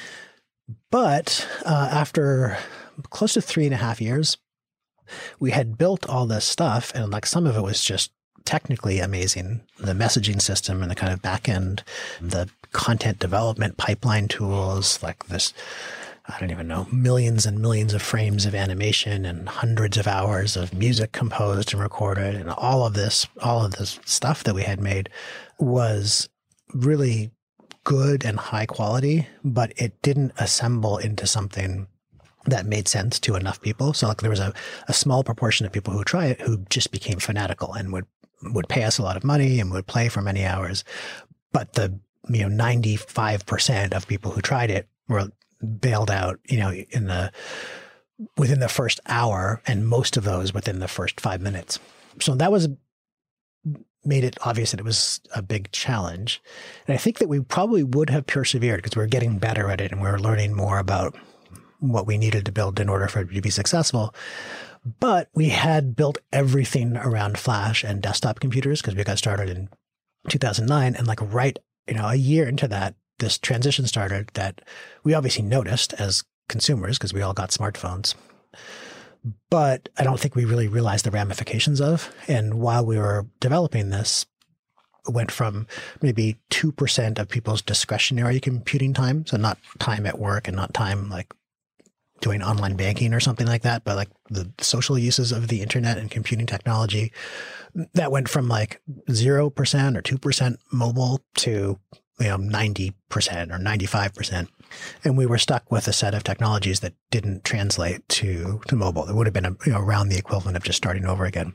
But after close to 3.5 years, we had built all this stuff, and like some of it was just technically amazing. The messaging system and the kind of back end, the content development pipeline tools, like this, I don't even know, millions and millions of frames of animation and hundreds of hours of music composed and recorded, and all of this stuff that we had made was really good and high quality, but it didn't assemble into something that made sense to enough people. So like there was a small proportion of people who try it who just became fanatical and would pay us a lot of money and would play for many hours. But the 95% of people who tried it were bailed out, within the first hour, and most of those within the first 5 minutes. So that made it obvious that it was a big challenge. And I think that we probably would have persevered because we were getting better at it and we were learning more about what we needed to build in order for it to be successful. But we had built everything around Flash and desktop computers because we got started in 2009. And a year into that, this transition started that we obviously noticed as consumers because we all got smartphones. But I don't think we really realized the ramifications of. And while we were developing this, it went from maybe 2% of people's discretionary computing time. So not time at work and not time like doing online banking or something like that, but like the social uses of the internet and computing technology. That went from like 0% or 2% mobile to 90% or 95%. And we were stuck with a set of technologies that didn't translate to mobile. It would have been around the equivalent of just starting over again.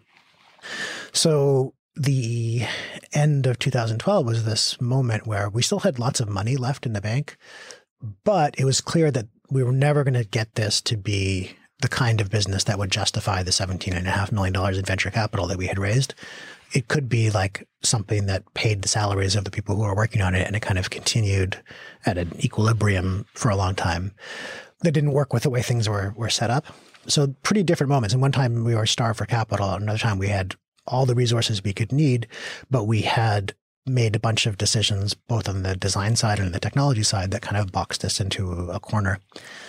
So the end of 2012 was this moment where we still had lots of money left in the bank, but it was clear that we were never going to get this to be the kind of business that would justify the $17.5 million in venture capital that we had raised. It could be like something that paid the salaries of the people who were working on it, and it kind of continued at an equilibrium for a long time. That didn't work with the way things were set up. So pretty different moments. And one time we were starved for capital. Another time we had all the resources we could need, but we had made a bunch of decisions both on the design side and the technology side that kind of boxed us into a corner.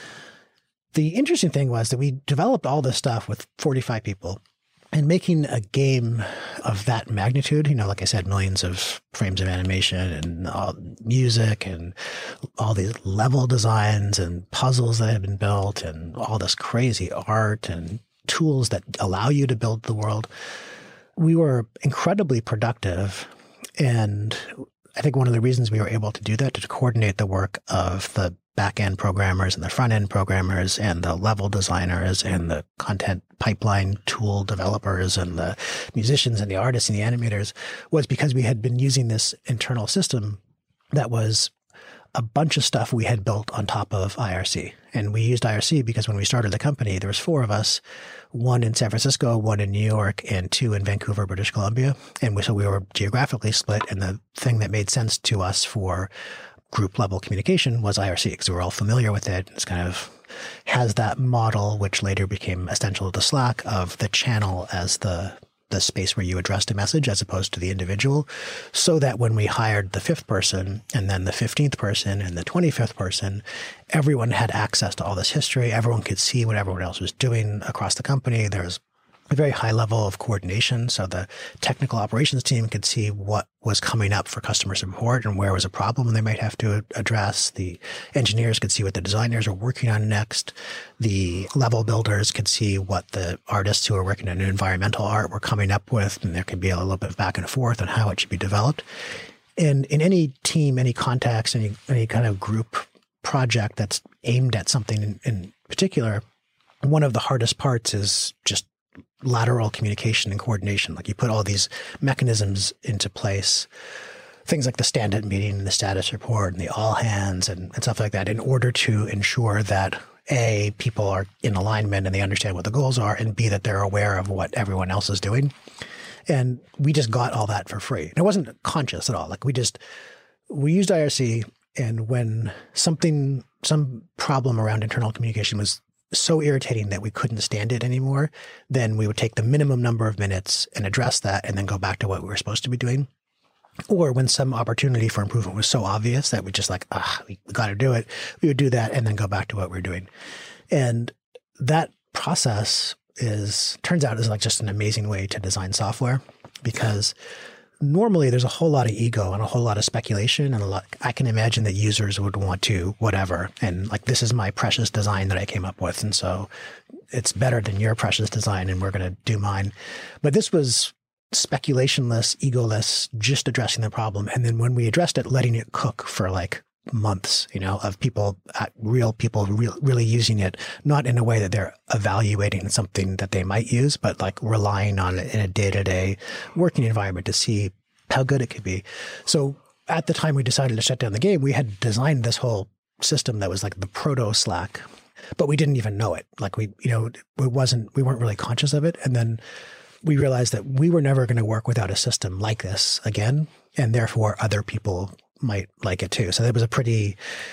The interesting thing was that we developed all this stuff with 45 people. And making a game of that magnitude, like I said, millions of frames of animation and music and all these level designs and puzzles that have been built and all this crazy art and tools that allow you to build the world, we were incredibly productive. And I think one of the reasons we were able to do that, to coordinate the work of the back-end programmers and the front-end programmers and the level designers and the content pipeline tool developers and the musicians and the artists and the animators, was because we had been using this internal system that was a bunch of stuff we had built on top of IRC. And we used IRC because when we started the company, there was 4 of us, 1 in San Francisco, 1 in New York, and 2 in Vancouver, British Columbia. And so we were geographically split. And the thing that made sense to us for group level communication was IRC because we were all familiar with it. It's kind of has that model, which later became essential to Slack, of the channel as the space where you addressed a message as opposed to the individual, so that when we hired the 5th person and then the 15th person and the 25th person, everyone had access to all this history. Everyone could see what everyone else was doing across the company. There's a very high level of coordination. So the technical operations team could see what was coming up for customer support and where was a problem they might have to address. The engineers could see what the designers are working on next. The level builders could see what the artists who are working on environmental art were coming up with. And there could be a little bit of back and forth on how it should be developed. And in any team, any context, any kind of group project that's aimed at something in particular, one of the hardest parts is just lateral communication and coordination. Like you put all these mechanisms into place, things like the stand-up meeting and the status report and the all hands and stuff like that, in order to ensure that A, people are in alignment and they understand what the goals are, and B, that they're aware of what everyone else is doing. And we just got all that for free. And it wasn't conscious at all. Like we used IRC, and when some problem around internal communication was so irritating that we couldn't stand it anymore, then we would take the minimum number of minutes and address that and then go back to what we were supposed to be doing. Or when some opportunity for improvement was so obvious that we just we got to do it, we would do that and then go back to what we were doing. And that process turns out is like just an amazing way to design software, because normally there's a whole lot of ego and a whole lot of speculation and I can imagine that users would want to whatever. And like, this is my precious design that I came up with. And so it's better than your precious design and we're going to do mine. But this was speculationless, egoless, just addressing the problem. And then when we addressed it, letting it cook for like months, of people, real people really using it, not in a way that they're evaluating something that they might use, but like relying on it in a day-to-day working environment to see how good it could be. So at the time we decided to shut down the game, we had designed this whole system that was like the proto Slack, but we didn't even know it. Like we weren't really conscious of it. And then we realized that we were never going to work without a system like this again, and therefore other people might like it too. So that was a pretty,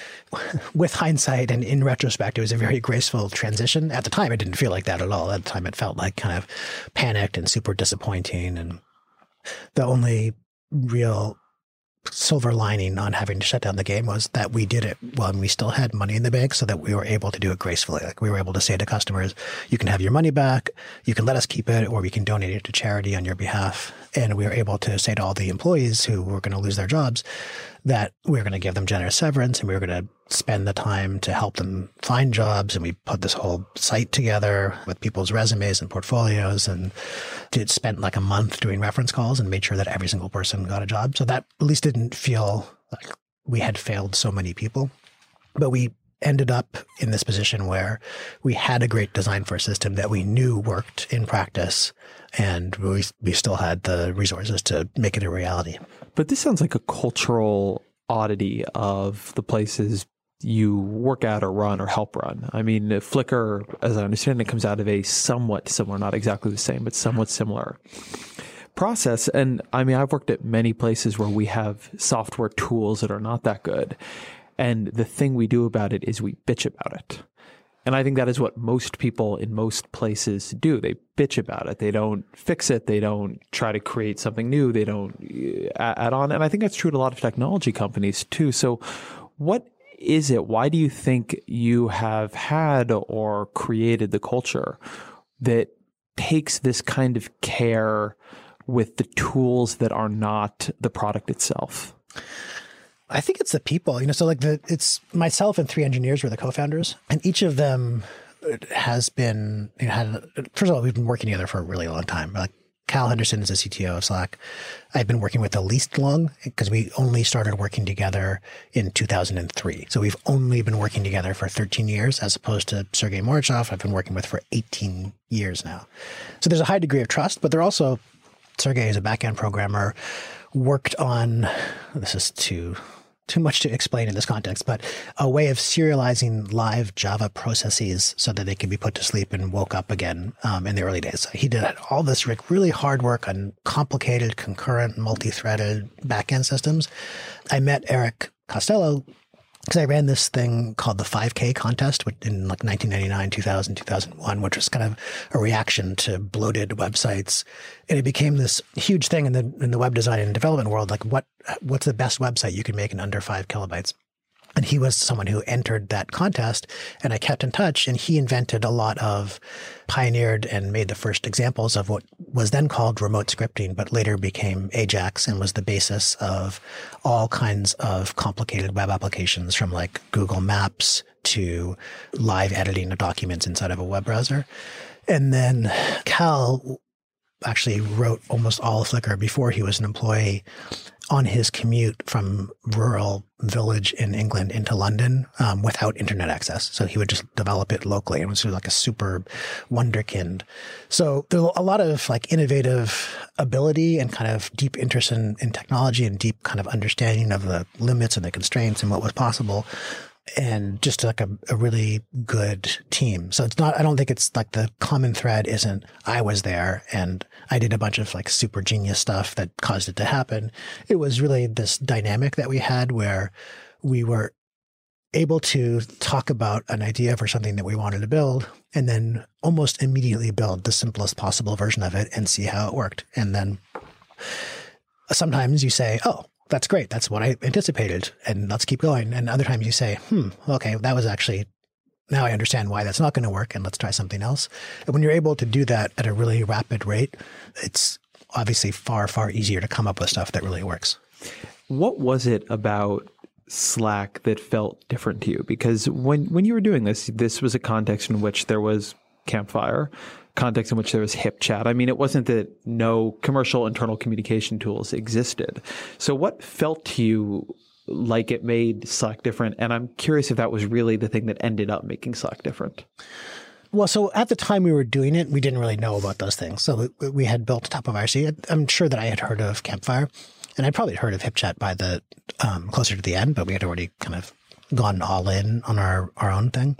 with hindsight and in retrospect, it was a very graceful transition. At the time, it didn't feel like that at all. At the time, it felt like kind of panicked and super disappointing. And the only real silver lining on having to shut down the game was that we did it when we still had money in the bank, so that we were able to do it gracefully. Like we were able to say to customers, you can have your money back, you can let us keep it, or we can donate it to charity on your behalf. And we were able to say to all the employees who were going to lose their jobs that we were going to give them generous severance, and we were going to spend the time to help them find jobs. And we put this whole site together with people's resumes and portfolios, and spent like a month doing reference calls and made sure that every single person got a job. So that at least didn't feel like we had failed so many people. But we ended up in this position where we had a great design for a system that we knew worked in practice, and we still had the resources to make it a reality. But this sounds like a cultural oddity of the places you work at or run or help run. I mean, Flickr, as I understand it, comes out of a somewhat similar, not exactly the same, but somewhat similar process. And I mean, I've worked at many places where we have software tools that are not that good. And the thing we do about it is we bitch about it. And I think that is what most people in most places do. They bitch about it. They don't fix it. They don't try to create something new. They don't add on. And I think that's true to a lot of technology companies too. So what is it? Why do you think you have had or created the culture that takes this kind of care with the tools that are not the product itself? I think it's the people, so like it's myself and 3 engineers were the co-founders, and each of them has been, first of all, we've been working together for a really long time. Like Cal Henderson is the CTO of Slack. I've been working with the least long because we only started working together in 2003. So we've only been working together for 13 years as opposed to Sergey Morichov I've been working with for 18 years now. So there's a high degree of trust, but they're also, Sergey is a backend programmer, worked on, this is too much to explain in this context, but a way of serializing live Java processes so that they could be put to sleep and woke up again in the early days. He did all this really hard work on complicated, concurrent, multi-threaded backend systems. I met Eric Costello because I ran this thing called the 5K contest in like 1999, 2000, 2001, which was kind of a reaction to bloated websites. And it became this huge thing in the web design and development world. Like what's the best website you can make in under 5 kilobytes? And he was someone who entered that contest, and I kept in touch, and he invented a lot of, pioneered and made the first examples of what was then called remote scripting, but later became Ajax and was the basis of all kinds of complicated web applications, from like Google Maps to live editing of documents inside of a web browser. And then Cal actually wrote almost all of Flickr before he was an employee on his commute from rural village in England into London without internet access. So he would just develop it locally. It was sort of like a super wonderkind. So there were a lot of like innovative ability and kind of deep interest in technology and deep kind of understanding of the limits and the constraints and what was possible. And just like a really good team. So it's not, I don't think it's like the common thread isn't I was there and I did a bunch of like super genius stuff that caused it to happen. It was really this dynamic that we had where we were able to talk about an idea for something that we wanted to build and then almost immediately build the simplest possible version of it and see how it worked. And then sometimes you say, oh, that's great. That's what I anticipated. And let's keep going. And other times you say, okay, that was actually, now I understand why that's not going to work and let's try something else. And when you're able to do that at a really rapid rate, it's obviously far, far easier to come up with stuff that really works. What was it about Slack that felt different to you? Because when you were doing this was a context in which there was Campfire, context in which there was HipChat. I mean, it wasn't that no commercial internal communication tools existed. So what felt to you like it made Slack different? And I'm curious if that was really the thing that ended up making Slack different. Well, so at the time we were doing it, we didn't really know about those things. So we had built top of IRC. I'm sure that I had heard of Campfire, and I'd probably heard of HipChat by the closer to the end, but we had already kind of gone all in on our own thing.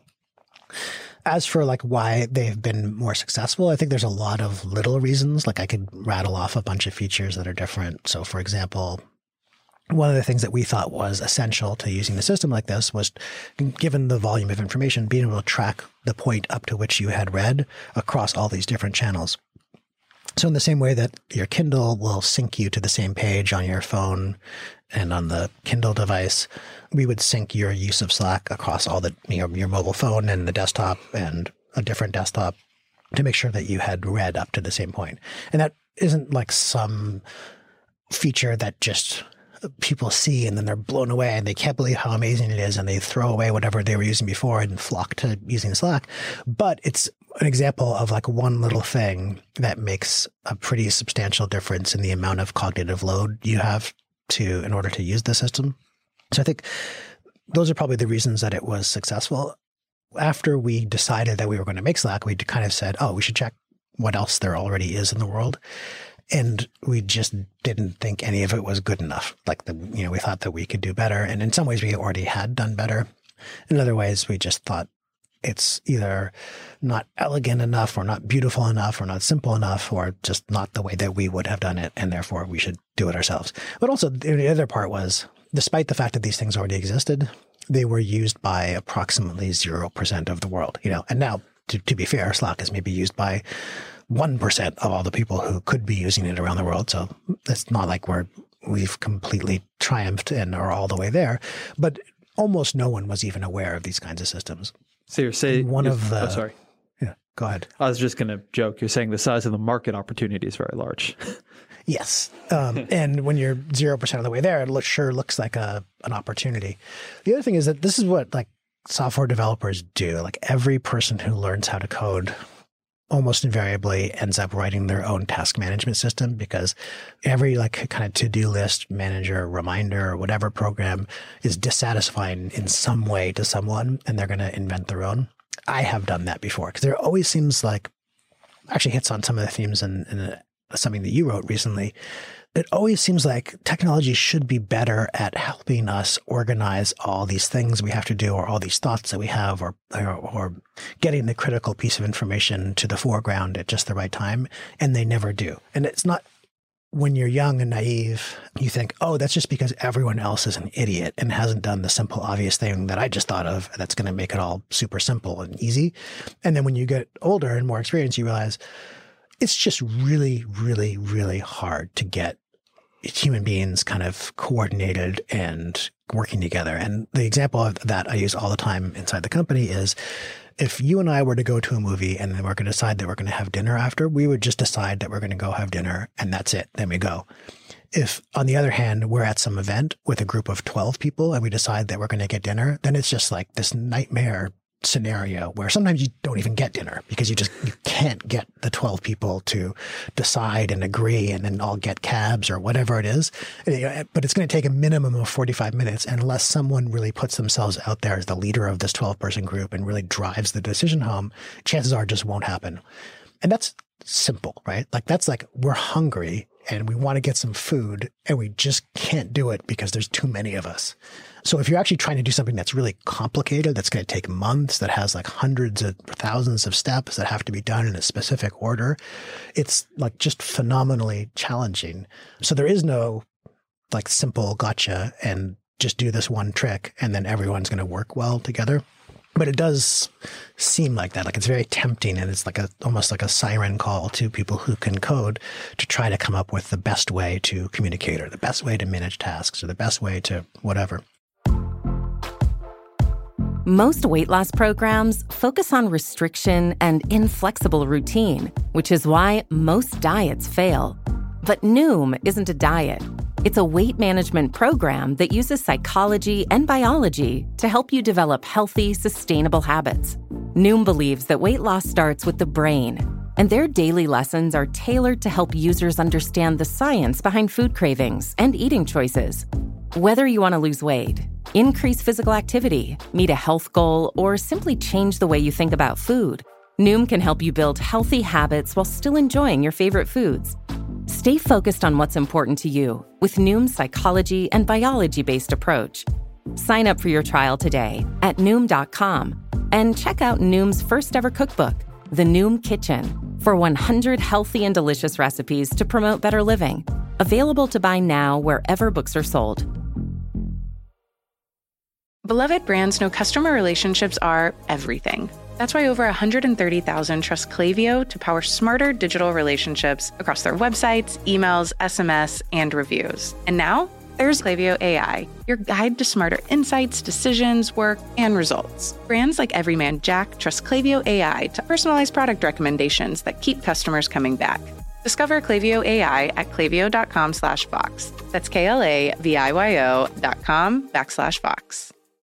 As for like why they've been more successful, I think there's a lot of little reasons. Like I could rattle off a bunch of features that are different. So for example, one of the things that we thought was essential to using a system like this was, given the volume of information, being able to track the point up to which you had read across all these different channels. So in the same way that your Kindle will sync you to the same page on your phone and on the Kindle device, we would sync your use of Slack across all the, your mobile phone and the desktop and a different desktop to make sure that you had read up to the same point. And that isn't like some feature that just people see and then they're blown away and they can't believe how amazing it is and they throw away whatever they were using before and flock to using Slack. But it's an example of like one little thing that makes a pretty substantial difference in the amount of cognitive load you have in order to use the system. So I think those are probably the reasons that it was successful. After we decided that we were going to make Slack, we kind of said, oh, we should check what else there already is in the world. And we just didn't think any of it was good enough. Like we thought that we could do better. And in some ways we already had done better. In other ways, we just thought it's either not elegant enough or not beautiful enough or not simple enough or just not the way that we would have done it. And therefore we should do it ourselves. But also the other part was, despite the fact that these things already existed, they were used by approximately 0% of the world, and now to be fair, Slack is maybe used by 1% of all the people who could be using it around the world. So it's not like we've completely triumphed and are all the way there, but almost no one was even aware of these kinds of systems. So you're saying sorry. Yeah, go ahead. I was just going to joke. You're saying the size of the market opportunity is very large. Yes. And when you're 0% of the way there, it sure looks like an opportunity. The other thing is that this is what like software developers do. Like every person who learns how to code almost invariably ends up writing their own task management system, because every like kind of to-do list, manager, reminder, or whatever program is dissatisfying in some way to someone, and they're going to invent their own. I have done that before, because there always seems like, actually hits on some of the themes in something that you wrote recently. It always seems like technology should be better at helping us organize all these things we have to do, or all these thoughts that we have, or getting the critical piece of information to the foreground at just the right time. And they never do. And it's not, when you're young and naive, you think, oh, that's just because everyone else is an idiot and hasn't done the simple, obvious thing that I just thought of that's going to make it all super simple and easy. And then when you get older and more experienced, you realize it's just really, really, really hard to get human beings kind of coordinated and working together. And the example of that I use all the time inside the company is, if you and I were to go to a movie and then we're going to decide that we're going to have dinner after, we would just decide that we're going to go have dinner and that's it. Then we go. If, on the other hand, we're at some event with a group of 12 people and we decide that we're going to get dinner, then it's just like this nightmare scenario where sometimes you don't even get dinner because you can't get the 12 people to decide and agree and then all get cabs or whatever it is. But it's going to take a minimum of 45 minutes. And unless someone really puts themselves out there as the leader of this 12-person group and really drives the decision home, chances are it just won't happen. And that's simple, right? Like that's like, we're hungry and we want to get some food and we just can't do it because there's too many of us. So if you're actually trying to do something that's really complicated, that's going to take months, that has like hundreds of thousands of steps that have to be done in a specific order, it's like just phenomenally challenging. So there is no like simple gotcha and just do this one trick and then everyone's going to work well together. But it does seem like that. Like it's very tempting, and it's like almost like a siren call to people who can code to try to come up with the best way to communicate, or the best way to manage tasks, or the best way to whatever. Most weight loss programs focus on restriction and inflexible routine, which is why most diets fail. But Noom isn't a diet. It's a weight management program that uses psychology and biology to help you develop healthy, sustainable habits. Noom believes that weight loss starts with the brain. And their daily lessons are tailored to help users understand the science behind food cravings and eating choices. Whether you want to lose weight, increase physical activity, meet a health goal, or simply change the way you think about food, Noom can help you build healthy habits while still enjoying your favorite foods. Stay focused on what's important to you with Noom's psychology and biology-based approach. Sign up for your trial today at Noom.com and check out Noom's first ever cookbook, The Noom Kitchen, for 100 healthy and delicious recipes to promote better living. Available to buy now wherever books are sold. Beloved brands know customer relationships are everything. That's why over 130,000 trust Klaviyo to power smarter digital relationships across their websites, emails, SMS, and reviews. And now, there's Klaviyo AI, your guide to smarter insights, decisions, work, and results. Brands like Everyman Jack trust Klaviyo AI to personalize product recommendations that keep customers coming back. Discover Klaviyo AI at klaviyo.com/Vox. That's KLAVIYO.com/Vox.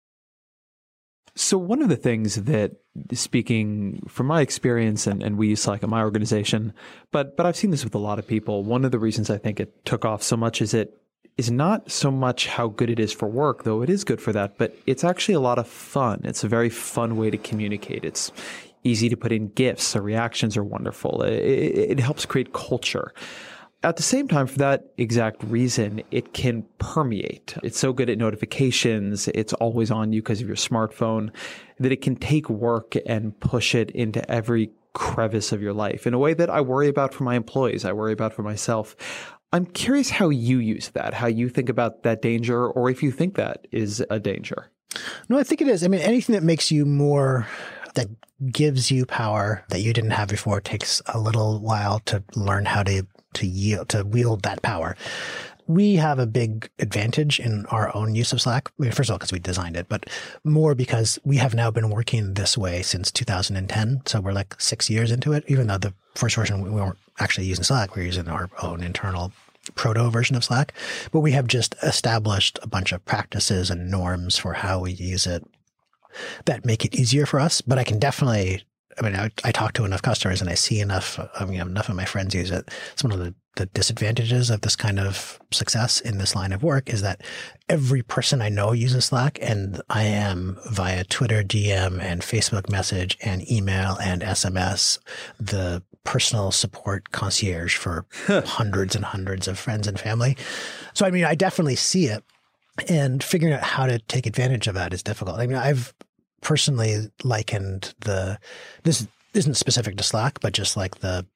So one of the things that, speaking from my experience, and we use Slack at my organization, but I've seen this with a lot of people, one of the reasons I think it took off so much is it is not so much how good it is for work, though it is good for that, but it's actually a lot of fun. It's a very fun way to communicate. It's easy to put in GIFs. The reactions are wonderful. It helps create culture. At the same time, for that exact reason, it can permeate. It's so good at notifications. It's always on you because of your smartphone that it can take work and push it into every crevice of your life in a way that I worry about for my employees. I worry about for myself. I'm curious how you use that, how you think about that danger, or if you think that is a danger. No, I think it is. I mean, anything that makes you more, that gives you power that you didn't have before, takes a little while to learn how to wield that power. We have a big advantage in our own use of Slack. I mean, first of all, because we designed it, but more because we have now been working this way since 2010. So we're like 6 years into it, even though the first version, we weren't actually using Slack. We were using our own internal proto version of Slack, but we have just established a bunch of practices and norms for how we use it that make it easier for us. But I can definitely, I talk to enough customers and I see enough of my friends use it. It's one of the disadvantages of this kind of success in this line of work is that every person I know uses Slack, and I am via Twitter DM and Facebook message and email and SMS, the personal support concierge for hundreds and hundreds of friends and family. So, I definitely see it, and figuring out how to take advantage of that is difficult. I've personally likened this isn't specific to Slack, but just like the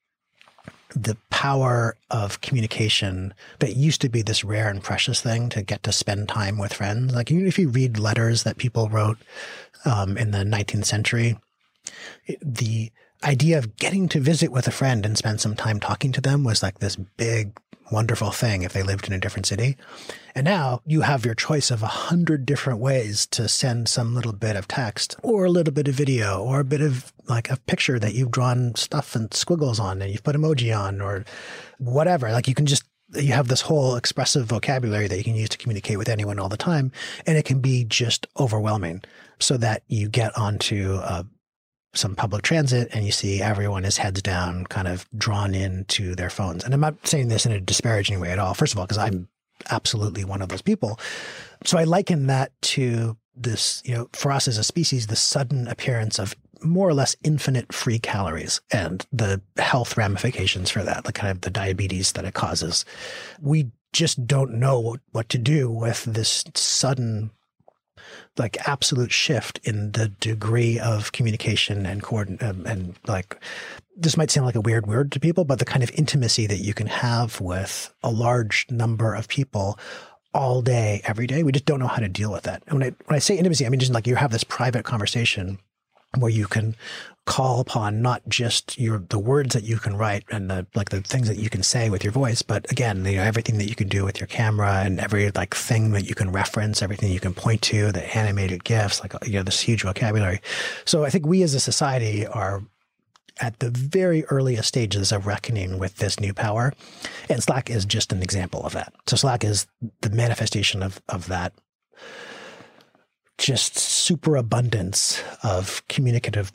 power of communication that used to be this rare and precious thing to get to spend time with friends. Like, even if you read letters that people wrote in the 19th century, the idea of getting to visit with a friend and spend some time talking to them was like this big, wonderful thing if they lived in a different city. And now you have your choice of 100 different ways to send some little bit of text or a little bit of video or a bit of like a picture that you've drawn stuff and squiggles on and you've put emoji on or whatever. Like, you have this whole expressive vocabulary that you can use to communicate with anyone all the time. And it can be just overwhelming, so that you get onto some public transit and you see everyone is heads down, kind of drawn into their phones. And I'm not saying this in a disparaging way at all, first of all, because I'm absolutely one of those people. So I liken that to this, for us as a species, the sudden appearance of more or less infinite free calories and the health ramifications for that, like kind of the diabetes that it causes. We just don't know what to do with this sudden, like, absolute shift in the degree of communication and and like, this might sound like a weird word to people, but the kind of intimacy that you can have with a large number of people all day, every day, we just don't know how to deal with that. And when I say intimacy, I mean just like you have this private conversation where you can call upon not just the words that you can write and the things that you can say with your voice, but again, everything that you can do with your camera and every thing that you can reference, everything you can point to, the animated GIFs, this huge vocabulary. So I think we as a society are at the very earliest stages of reckoning with this new power, and Slack is just an example of that. So Slack is the manifestation of that just superabundance of communicative power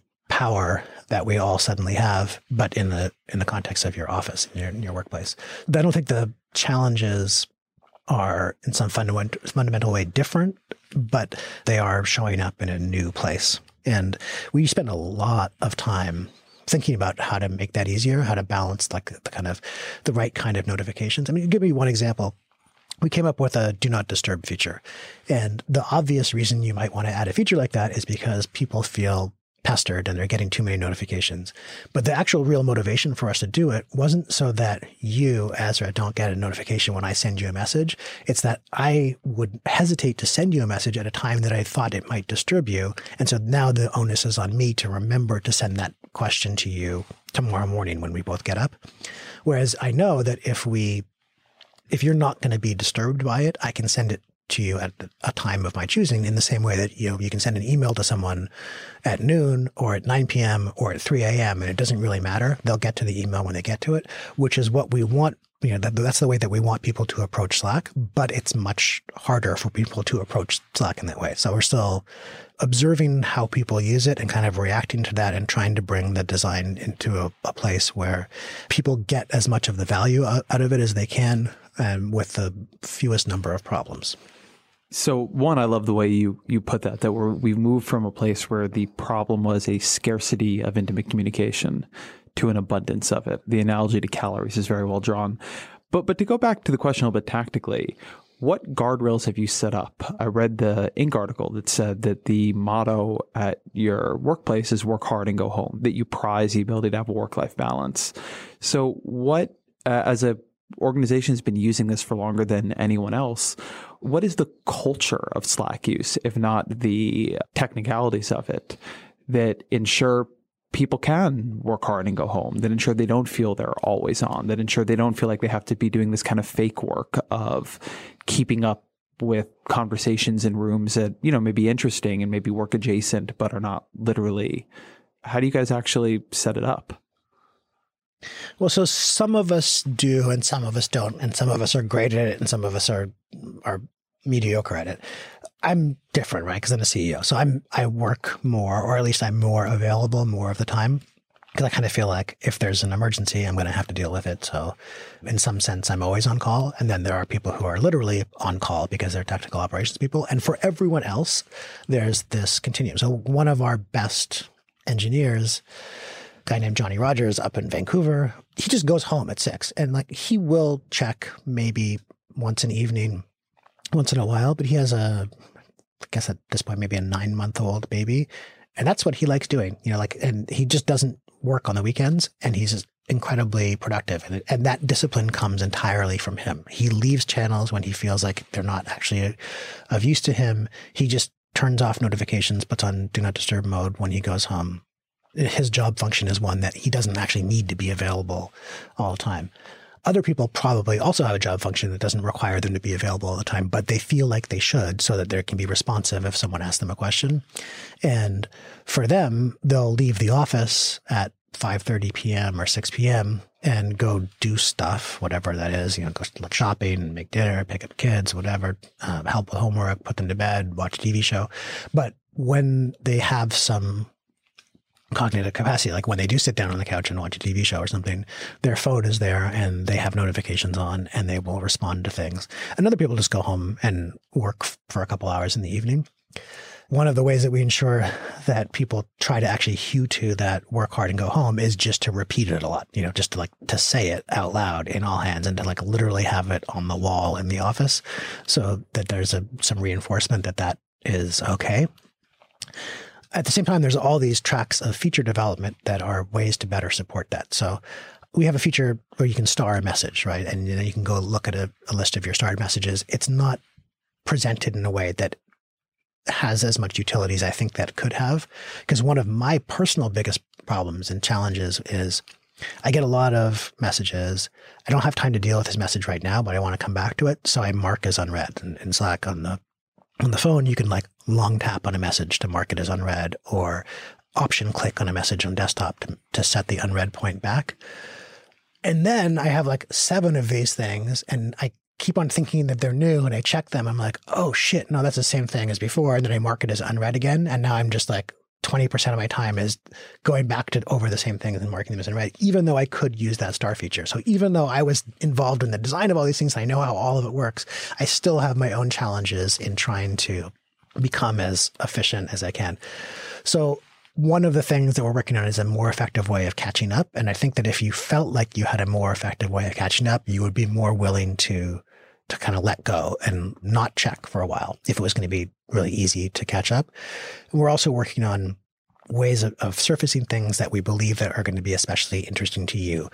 power that we all suddenly have, but in the context of your office, in your workplace. I don't think the challenges are in some fundamental way different, but they are showing up in a new place. And we spend a lot of time thinking about how to make that easier, how to balance like the right kind of notifications. I mean, give me one example. We came up with a do not disturb feature. And the obvious reason you might want to add a feature like that is because people feel pestered and they're getting too many notifications. But the actual real motivation for us to do it wasn't so that you, Ezra, don't get a notification when I send you a message. It's that I would hesitate to send you a message at a time that I thought it might disturb you. And so now the onus is on me to remember to send that question to you tomorrow morning when we both get up. Whereas I know that if you're not going to be disturbed by it, I can send it to you at a time of my choosing, in the same way that, you can send an email to someone at noon or at 9 p.m. or at 3 a.m. and it doesn't really matter. They'll get to the email when they get to it, which is what we want. That's the way that we want people to approach Slack, but it's much harder for people to approach Slack in that way. So we're still observing how people use it and kind of reacting to that and trying to bring the design into a place where people get as much of the value out of it as they can, and with the fewest number of problems. So one, I love the way you put that we've moved from a place where the problem was a scarcity of intimate communication to an abundance of it. The analogy to calories is very well drawn. But to go back to the question a little bit tactically, what guardrails have you set up? I read the Inc. article that said that the motto at your workplace is work hard and go home, that you prize the ability to have a work-life balance. So what, as a organization has been using this for longer than anyone else, what is the culture of Slack use, if not the technicalities of it, that ensure people can work hard and go home, that ensure they don't feel they're always on, that ensure they don't feel like they have to be doing this kind of fake work of keeping up with conversations in rooms that, may be interesting and maybe work adjacent, but are not literally. How do you guys actually set it up? Well, so some of us do and some of us don't, and some of us are great at it and some of us are mediocre at it. I'm different, right? Because I'm a CEO. So I work more, or at least I'm more available more of the time, because I kind of feel like if there's an emergency, I'm going to have to deal with it. So in some sense, I'm always on call. And then there are people who are literally on call because they're technical operations people. And for everyone else, there's this continuum. So one of our best engineers, a guy named Johnny Rogers up in Vancouver, he just goes home at 6. And he will check maybe once an evening, once in a while, but he has I guess at this point, maybe a 9-month-old baby. And that's what he likes doing, and he just doesn't work on the weekends, and he's just incredibly productive. And that discipline comes entirely from him. He leaves channels when he feels like they're not actually of use to him. He just turns off notifications, puts on do not disturb mode when he goes home. His job function is one that he doesn't actually need to be available all the time. Other people probably also have a job function that doesn't require them to be available all the time, but they feel like they should so that they can be responsive if someone asks them a question. And for them, they'll leave the office at 5:30 p.m. or 6 p.m. and go do stuff, whatever that is, go shopping, make dinner, pick up kids, whatever, help with homework, put them to bed, watch a TV show. But when they have some cognitive capacity, like when they do sit down on the couch and watch a TV show or something, their phone is there and they have notifications on and they will respond to things. And other people just go home and work for a couple hours in the evening. One of the ways that we ensure that people try to actually hew to that work hard and go home is just to repeat it a lot, just to say it out loud in all hands and to literally have it on the wall in the office so that there's some reinforcement that is okay. At the same time, there's all these tracks of feature development that are ways to better support that. So we have a feature where you can star a message, right? And then you can go look at a list of your starred messages. It's not presented in a way that has as much utility as I think that it could have. Because one of my personal biggest problems and challenges is I get a lot of messages. I don't have time to deal with this message right now, but I want to come back to it. So I mark as unread. And in Slack on the phone, you can long tap on a message to mark it as unread, or option click on a message on desktop to set the unread point back. And then I have 7 of these things and I keep on thinking that they're new and I check them. I'm like, oh shit, no, that's the same thing as before. And then I mark it as unread again. And now I'm just 20% of my time is going back to over the same things and marking them as right, even though I could use that star feature. So even though I was involved in the design of all these things, I know how all of it works, I still have my own challenges in trying to become as efficient as I can. So one of the things that we're working on is a more effective way of catching up. And I think that if you felt like you had a more effective way of catching up, you would be more willing to kind of let go and not check for a while if it was going to be really easy to catch up. And we're also working on ways of surfacing things that we believe that are going to be especially interesting to you.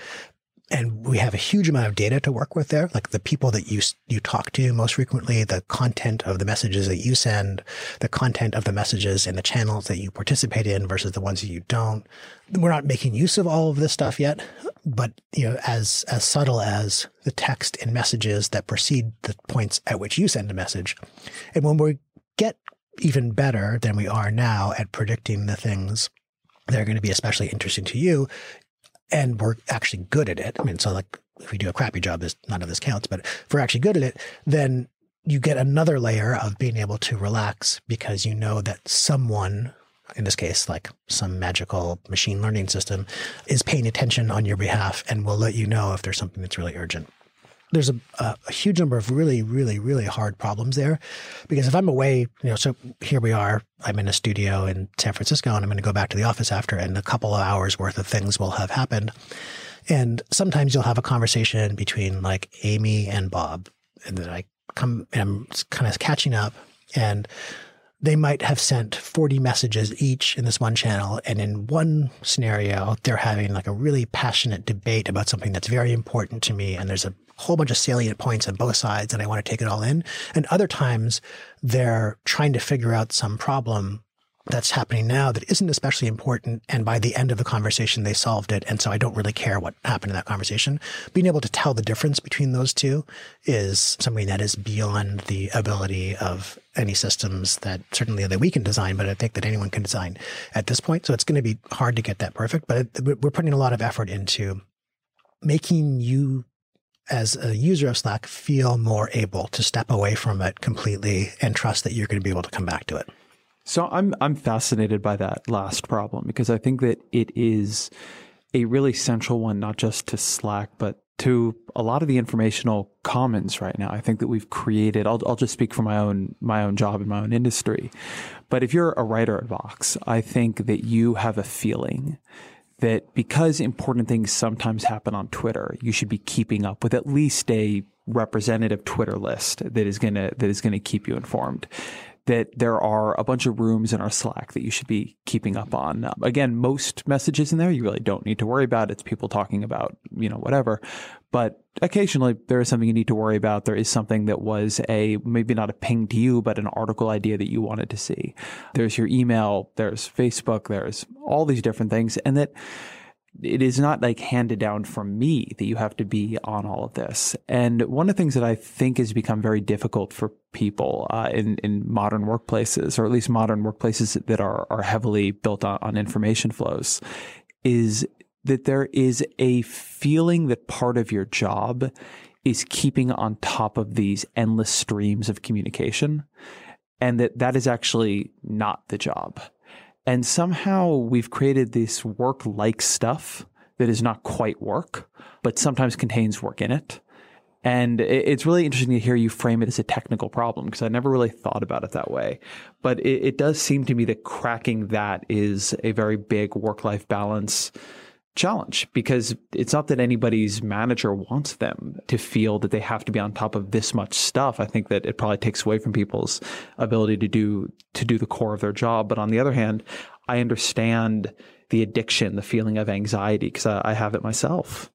And we have a huge amount of data to work with there, like the people that you talk to most frequently, the content of the messages that you send, the content of the messages and the channels that you participate in versus the ones that you don't. We're not making use of all of this stuff yet, but as subtle as the text and messages that precede the points at which you send a message. And when we get even better than we are now at predicting the things that are going to be especially interesting to you, and we're actually good at it. I mean, so like if we do a crappy job, none of this counts, but if we're actually good at it, then you get another layer of being able to relax because you know that someone, in this case, like some magical machine learning system, is paying attention on your behalf and will let you know if there's something that's really urgent. There's a huge number of really, really, really hard problems there because if I'm away, so here we are, I'm in a studio in San Francisco and I'm going to go back to the office after, and a couple of hours worth of things will have happened. And sometimes you'll have a conversation between like Amy and Bob, and then I come and I'm kind of catching up, and they might have sent 40 messages each in this one channel. And in one scenario, they're having like a really passionate debate about something that's very important to me. And there's a whole bunch of salient points on both sides and I want to take it all in. And other times they're trying to figure out some problem that's happening now that isn't especially important. And by the end of the conversation, they solved it. And so I don't really care what happened in that conversation. Being able to tell the difference between those two is something that is beyond the ability of any systems that certainly that we can design, but I think that anyone can design at this point. So it's going to be hard to get that perfect, but we're putting a lot of effort into making you as a user of Slack feel more able to step away from it completely and trust that you're going to be able to come back to it. So I'm fascinated by that last problem because I think that it is a really central one, not just to Slack, but to a lot of the informational commons right now. I think that we've created, I'll just speak for my own job in my own industry. But if you're a writer at Vox, I think that you have a feeling that because important things sometimes happen on Twitter, you should be keeping up with at least a representative Twitter list that is going to keep you informed. That there are a bunch of rooms in our Slack that you should be keeping up on. Again, most messages in there you really don't need to worry about. It's people talking about, whatever. But occasionally there is something you need to worry about. There is something that was maybe not a ping to you, but an article idea that you wanted to see. There's your email, there's Facebook, there's all these different things. And that it is not like handed down from me that you have to be on all of this. And one of the things that I think has become very difficult for people in modern workplaces, or at least modern workplaces that are heavily built on information flows, is that there is a feeling that part of your job is keeping on top of these endless streams of communication, and that is actually not the job. And somehow we've created this work-like stuff that is not quite work, but sometimes contains work in it. And it's really interesting to hear you frame it as a technical problem, because I never really thought about it that way. But it does seem to me that cracking that is a very big work-life balance challenge, because it's not that anybody's manager wants them to feel that they have to be on top of this much stuff. I think that it probably takes away from people's ability to do the core of their job. But on the other hand, I understand the addiction, the feeling of anxiety, because I have it myself.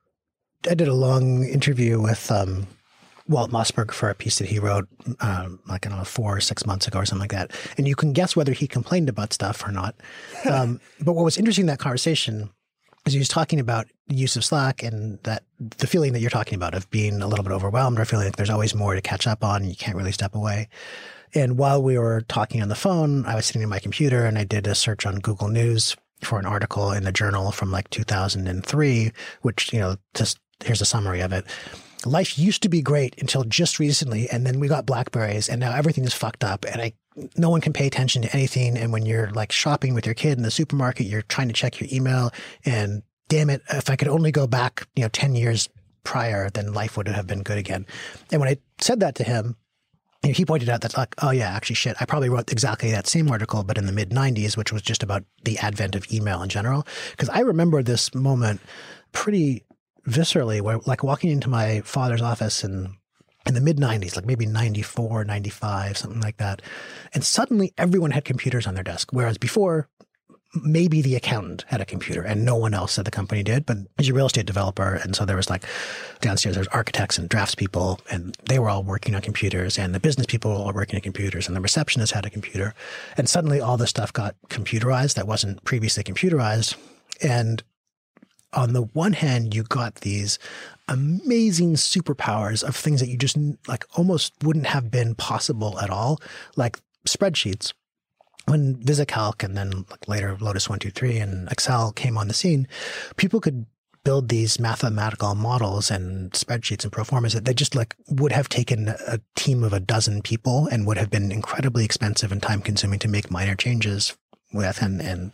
I did a long interview with Walt Mossberg for a piece that he wrote 4 or 6 months ago or something like that. And you can guess whether he complained about stuff or not. But what was interesting in that conversation is he was talking about the use of Slack and that the feeling that you're talking about of being a little bit overwhelmed or feeling like there's always more to catch up on and you can't really step away. And while we were talking on the phone, I was sitting at my computer and I did a search on Google News for an article in the journal from 2003, which, just here's a summary of it. life used to be great until just recently, and then we got BlackBerries, and now everything is fucked up, and no one can pay attention to anything. And when you're like shopping with your kid in the supermarket, you're trying to check your email, and damn it, if I could only go back, 10 years prior, then life would have been good again. And when I said that to him, he pointed out that, like, oh yeah, actually shit, I probably wrote exactly that same article, but in the mid-90s, which was just about the advent of email in general. Because I remember this moment pretty viscerally, where like walking into my father's office in the mid-90s, like maybe 94, 95, something like that. And suddenly everyone had computers on their desk, whereas before, maybe the accountant had a computer and no one else at the company did, but he's a real estate developer. And so there was like downstairs, there was architects and draftspeople, and they were all working on computers, and the business people were all working on computers, and the receptionist had a computer. And suddenly all this stuff got computerized that wasn't previously computerized. And on the one hand, you got these amazing superpowers of things that you just like almost wouldn't have been possible at all, like spreadsheets. When VisiCalc and then like later Lotus 123 and Excel came on the scene, people could build these mathematical models and spreadsheets and proformas that they just like would have taken a team of a dozen people and would have been incredibly expensive and time consuming to make minor changes with. And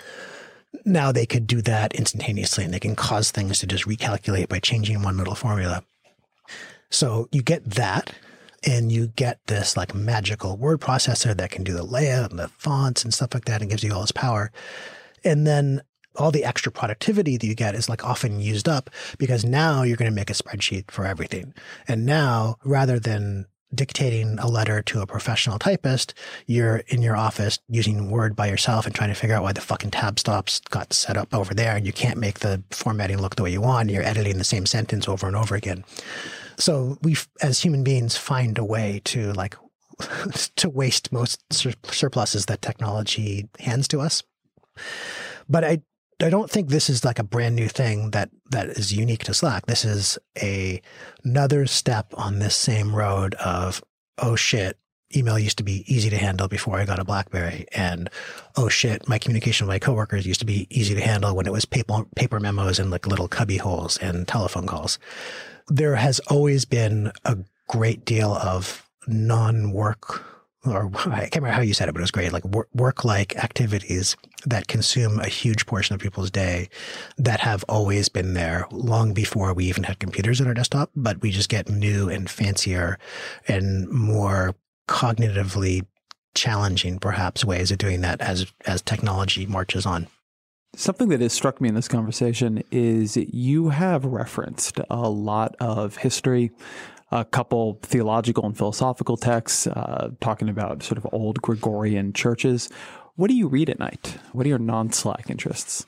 now they could do that instantaneously, and they can cause things to just recalculate by changing one little formula. So you get that, and you get this like magical word processor that can do the layout and the fonts and stuff like that, and gives you all this power. And then all the extra productivity that you get is like often used up, because now you're going to make a spreadsheet for everything. And now, rather than dictating a letter to a professional typist, you're in your office using Word by yourself and trying to figure out why the fucking tab stops got set up over there, and you can't make the formatting look the way you want. You're editing the same sentence over and over again. So we, as human beings, find a way to like to waste most surpluses that technology hands to us. But I don't think this is like a brand new thing that is unique to Slack. This is another step on this same road of, oh shit, email used to be easy to handle before I got a BlackBerry. And oh shit, my communication with my coworkers used to be easy to handle when it was paper memos and like little cubby holes and telephone calls. There has always been a great deal of non-work, or I can't remember how you said it, but it was great, like work-like activities that consume a huge portion of people's day that have always been there long before we even had computers on our desktop, but we just get new and fancier and more cognitively challenging, perhaps, ways of doing that as technology marches on. Something that has struck me in this conversation is you have referenced a lot of history, a couple theological and philosophical texts, talking about sort of old Gregorian churches. What do you read at night? What are your non-Slack interests?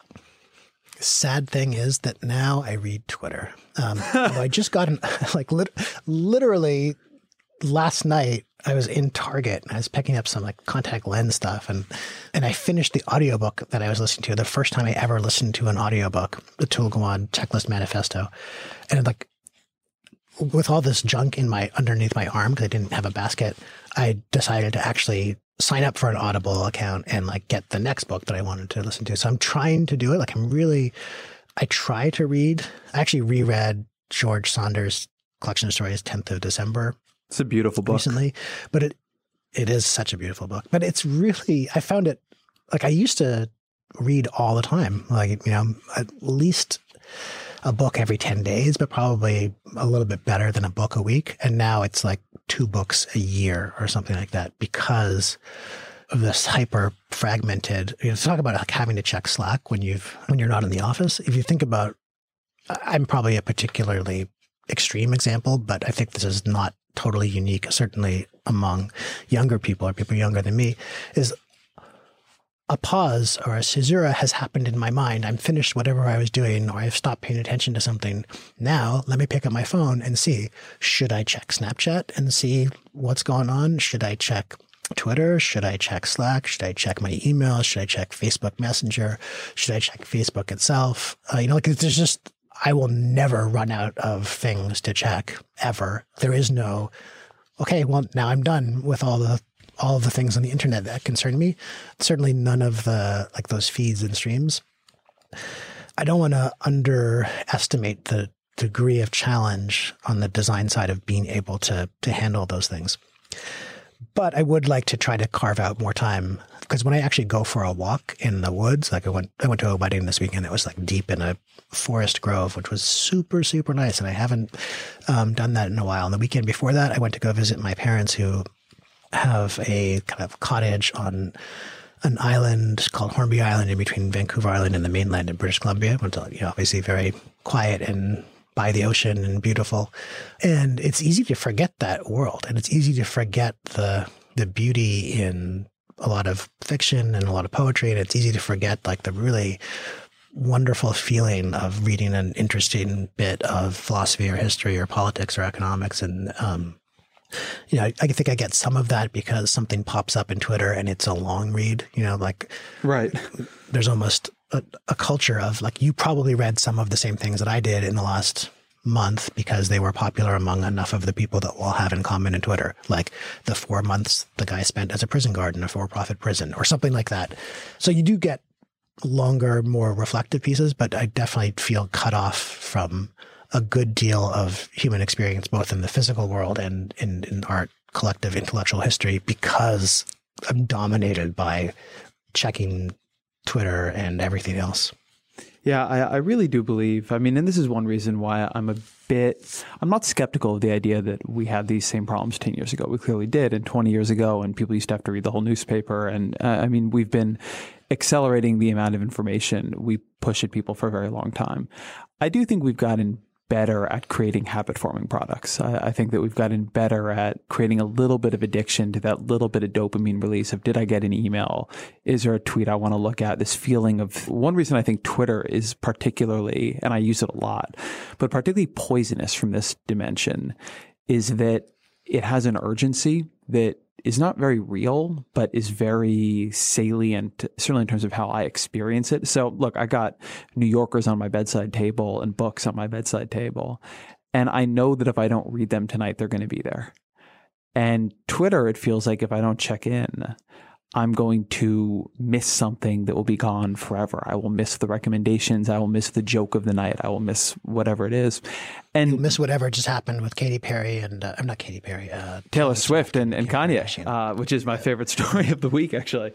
Sad thing is that now I read Twitter. I just got literally last night I was in Target and I was picking up some like contact lens stuff, and I finished the audiobook that I was listening to, the first time I ever listened to an audiobook, the Atul Gawande Checklist Manifesto. And like with all this junk underneath my arm, because I didn't have a basket, I decided to actually sign up for an Audible account and like get the next book that I wanted to listen to. So I'm trying to do it. Like I try to read. I actually reread George Saunders' collection of stories, 10th of December. It's a beautiful book. Recently, but it is such a beautiful book. But it's really, I found it, like I used to read all the time, like, at least a book every 10 days, but probably a little bit better than a book a week. And now it's like 2 books a year or something like that because of this hyper fragmented, talk about like having to check Slack when you're not in the office. If you think about, I'm probably a particularly extreme example, but I think this is not totally unique, certainly among younger people or people younger than me, is a pause or a caesura has happened in my mind. I'm finished whatever I was doing, or I've stopped paying attention to something. Now let me pick up my phone and see, should I check Snapchat and see what's going on? Should I check Twitter? Should I check Slack? Should I check my email? Should I check Facebook Messenger? Should I check Facebook itself? There's just, I will never run out of things to check ever. There is no, okay, well, now I'm done with all the things on the internet that concern me. Certainly none of the, like those feeds and streams. I don't want to underestimate the degree of challenge on the design side of being able to handle those things. But I would like to try to carve out more time, because when I actually go for a walk in the woods, like I went to a wedding this weekend that was like deep in a forest grove, which was super, super nice. And I haven't done that in a while. And the weekend before that, I went to go visit my parents, who have a kind of cottage on an island called Hornby Island in between Vancouver Island and the mainland in British Columbia. It's, obviously very quiet and by the ocean and beautiful. And it's easy to forget that world. And it's easy to forget the beauty in a lot of fiction and a lot of poetry. And it's easy to forget like the really wonderful feeling of reading an interesting bit of philosophy or history or politics or economics. And, I think I get some of that because something pops up in Twitter and it's a long read, right. There's almost a culture of like, you probably read some of the same things that I did in the last month because they were popular among enough of the people that we'll have in common in Twitter, like the 4 months the guy spent as a prison guard in a for-profit prison or something like that. So you do get longer, more reflective pieces, but I definitely feel cut off from a good deal of human experience, both in the physical world and in art, collective intellectual history, because I'm dominated by checking Twitter and everything else. Yeah, I really do believe, and this is one reason why I'm not skeptical of the idea that we had these same problems 10 years ago. We clearly did, and 20 years ago, and people used to have to read the whole newspaper. And we've been accelerating the amount of information we push at people for a very long time. I do think we've gotten better at creating habit-forming products. I think that we've gotten better at creating a little bit of addiction to that little bit of dopamine release of, did I get an email? Is there a tweet I want to look at? This feeling of, one reason I think Twitter is particularly, and I use it a lot, but particularly poisonous from this dimension, is that it has an urgency that is not very real, but is very salient, certainly in terms of how I experience it. So look, I got New Yorkers on my bedside table and books on my bedside table. And I know that if I don't read them tonight, they're going to be there. And Twitter, it feels like if I don't check in, I'm going to miss something that will be gone forever. I will miss the recommendations. I will miss the joke of the night. I will miss whatever it is. And you'll miss whatever just happened with Katy Perry and, I'm not Katy Perry. Taylor Swift and Kanye, which is my favorite story of the week, actually.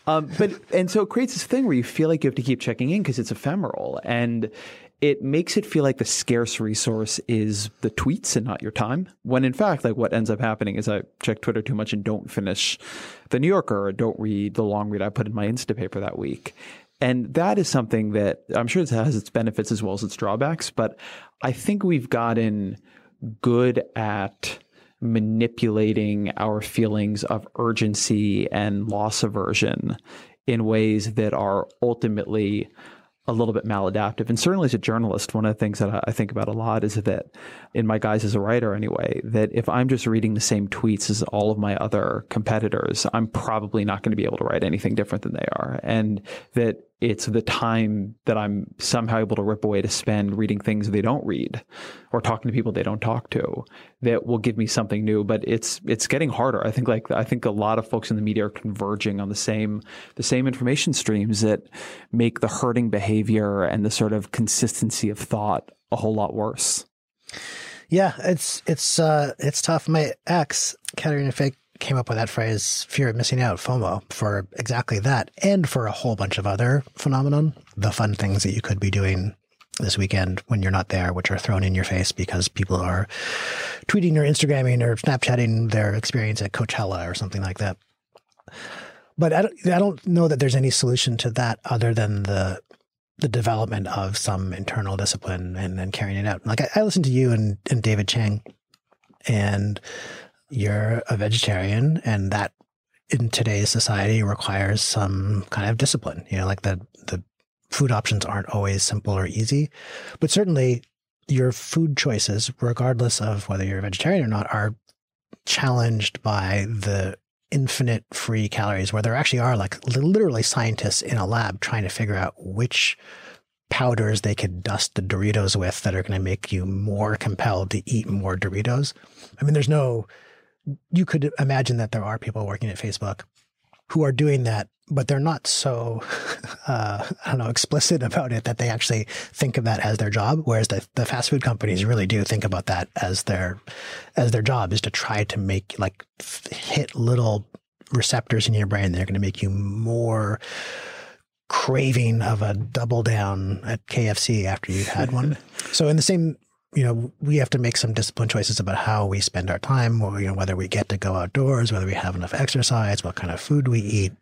And so it creates this thing where you feel like you have to keep checking in because it's ephemeral. And it makes it feel like the scarce resource is the tweets and not your time. When in fact, like what ends up happening is I check Twitter too much and don't finish the New Yorker or don't read the long read I put in my Instapaper that week. And that is something that I'm sure it has its benefits as well as its drawbacks, but I think we've gotten good at manipulating our feelings of urgency and loss aversion in ways that are ultimately a little bit maladaptive. And certainly as a journalist, one of the things that I think about a lot is that in my guise as a writer anyway, that if I'm just reading the same tweets as all of my other competitors, I'm probably not going to be able to write anything different than they are. And that it's the time that I'm somehow able to rip away to spend reading things they don't read or talking to people they don't talk to that will give me something new. But it's getting harder. I think a lot of folks in the media are converging on the same information streams that make the herding behavior and the sort of consistency of thought a whole lot worse. Yeah, it's tough. My ex, Katerina Fake, came up with that phrase, fear of missing out, FOMO, for exactly that and for a whole bunch of other phenomenon, the fun things that you could be doing this weekend when you're not there, which are thrown in your face because people are tweeting or Instagramming or Snapchatting their experience at Coachella or something like that. But I don't know that there's any solution to that other than the development of some internal discipline and then carrying it out. Like I listened to you and David Chang, and you're a vegetarian, and that in today's society requires some kind of discipline. Like the food options aren't always simple or easy, but certainly your food choices, regardless of whether you're a vegetarian or not, are challenged by the infinite free calories, where there actually are like literally scientists in a lab trying to figure out which powders they could dust the Doritos with that are going to make you more compelled to eat more Doritos. You could imagine that there are people working at Facebook who are doing that, but they're not so, explicit about it that they actually think of that as their job. Whereas the fast food companies really do think about that as their job, is to try to make hit little receptors in your brain that are going to make you more craving of a double down at KFC after you've had one. So in the same, we have to make some disciplined choices about how we spend our time, or, whether we get to go outdoors, whether we have enough exercise, what kind of food we eat.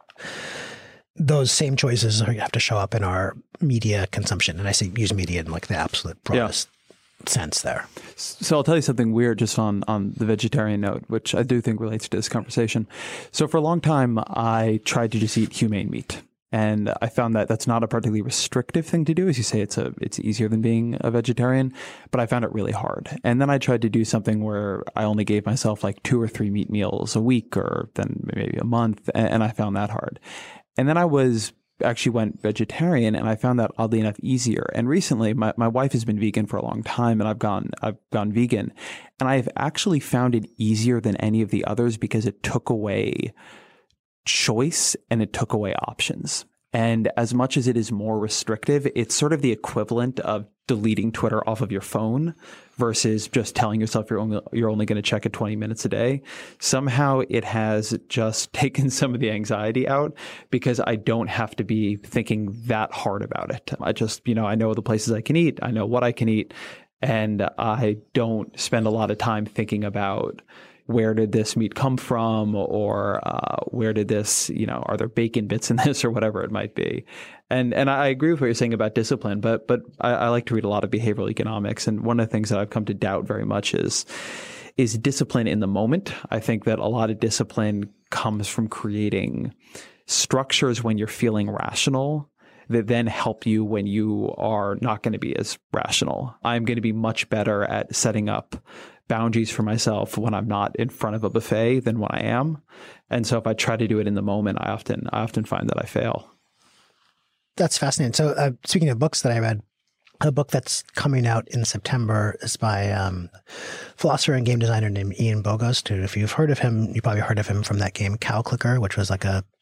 Those same choices have to show up in our media consumption. And I say use media in the absolute broadest sense there. So I'll tell you something weird just on the vegetarian note, which I do think relates to this conversation. So for a long time, I tried to just eat humane meat. And I found that that's not a particularly restrictive thing to do. As you say, it's easier than being a vegetarian, but I found it really hard. And then I tried to do something where I only gave myself 2 or 3 meat meals a week, or then maybe a month. And I found that hard. And then I actually went vegetarian, and I found that oddly enough easier. And recently my wife has been vegan for a long time, and I've gone vegan, and I've actually found it easier than any of the others because it took away choice and it took away options. And as much as it is more restrictive, it's sort of the equivalent of deleting Twitter off of your phone versus just telling yourself you're only going to check it 20 minutes a day. Somehow it has just taken some of the anxiety out because I don't have to be thinking that hard about it. I just, I know the places I can eat. I know what I can eat. And I don't spend a lot of time thinking about where did this meat come from, or where did this, are there bacon bits in this, or whatever it might be. And I agree with what you're saying about discipline, but I like to read a lot of behavioral economics. And one of the things that I've come to doubt very much is discipline in the moment. I think that a lot of discipline comes from creating structures when you're feeling rational that then help you when you are not going to be as rational. I'm going to be much better at setting up boundaries for myself when I'm not in front of a buffet than when I am. And so if I try to do it in the moment, I often find that I fail. That's fascinating. So speaking of books that I read, a book that's coming out in September is by philosopher and game designer named Ian Bogost, who, if you've heard of him, you probably heard of him from that game Cow Clicker, which was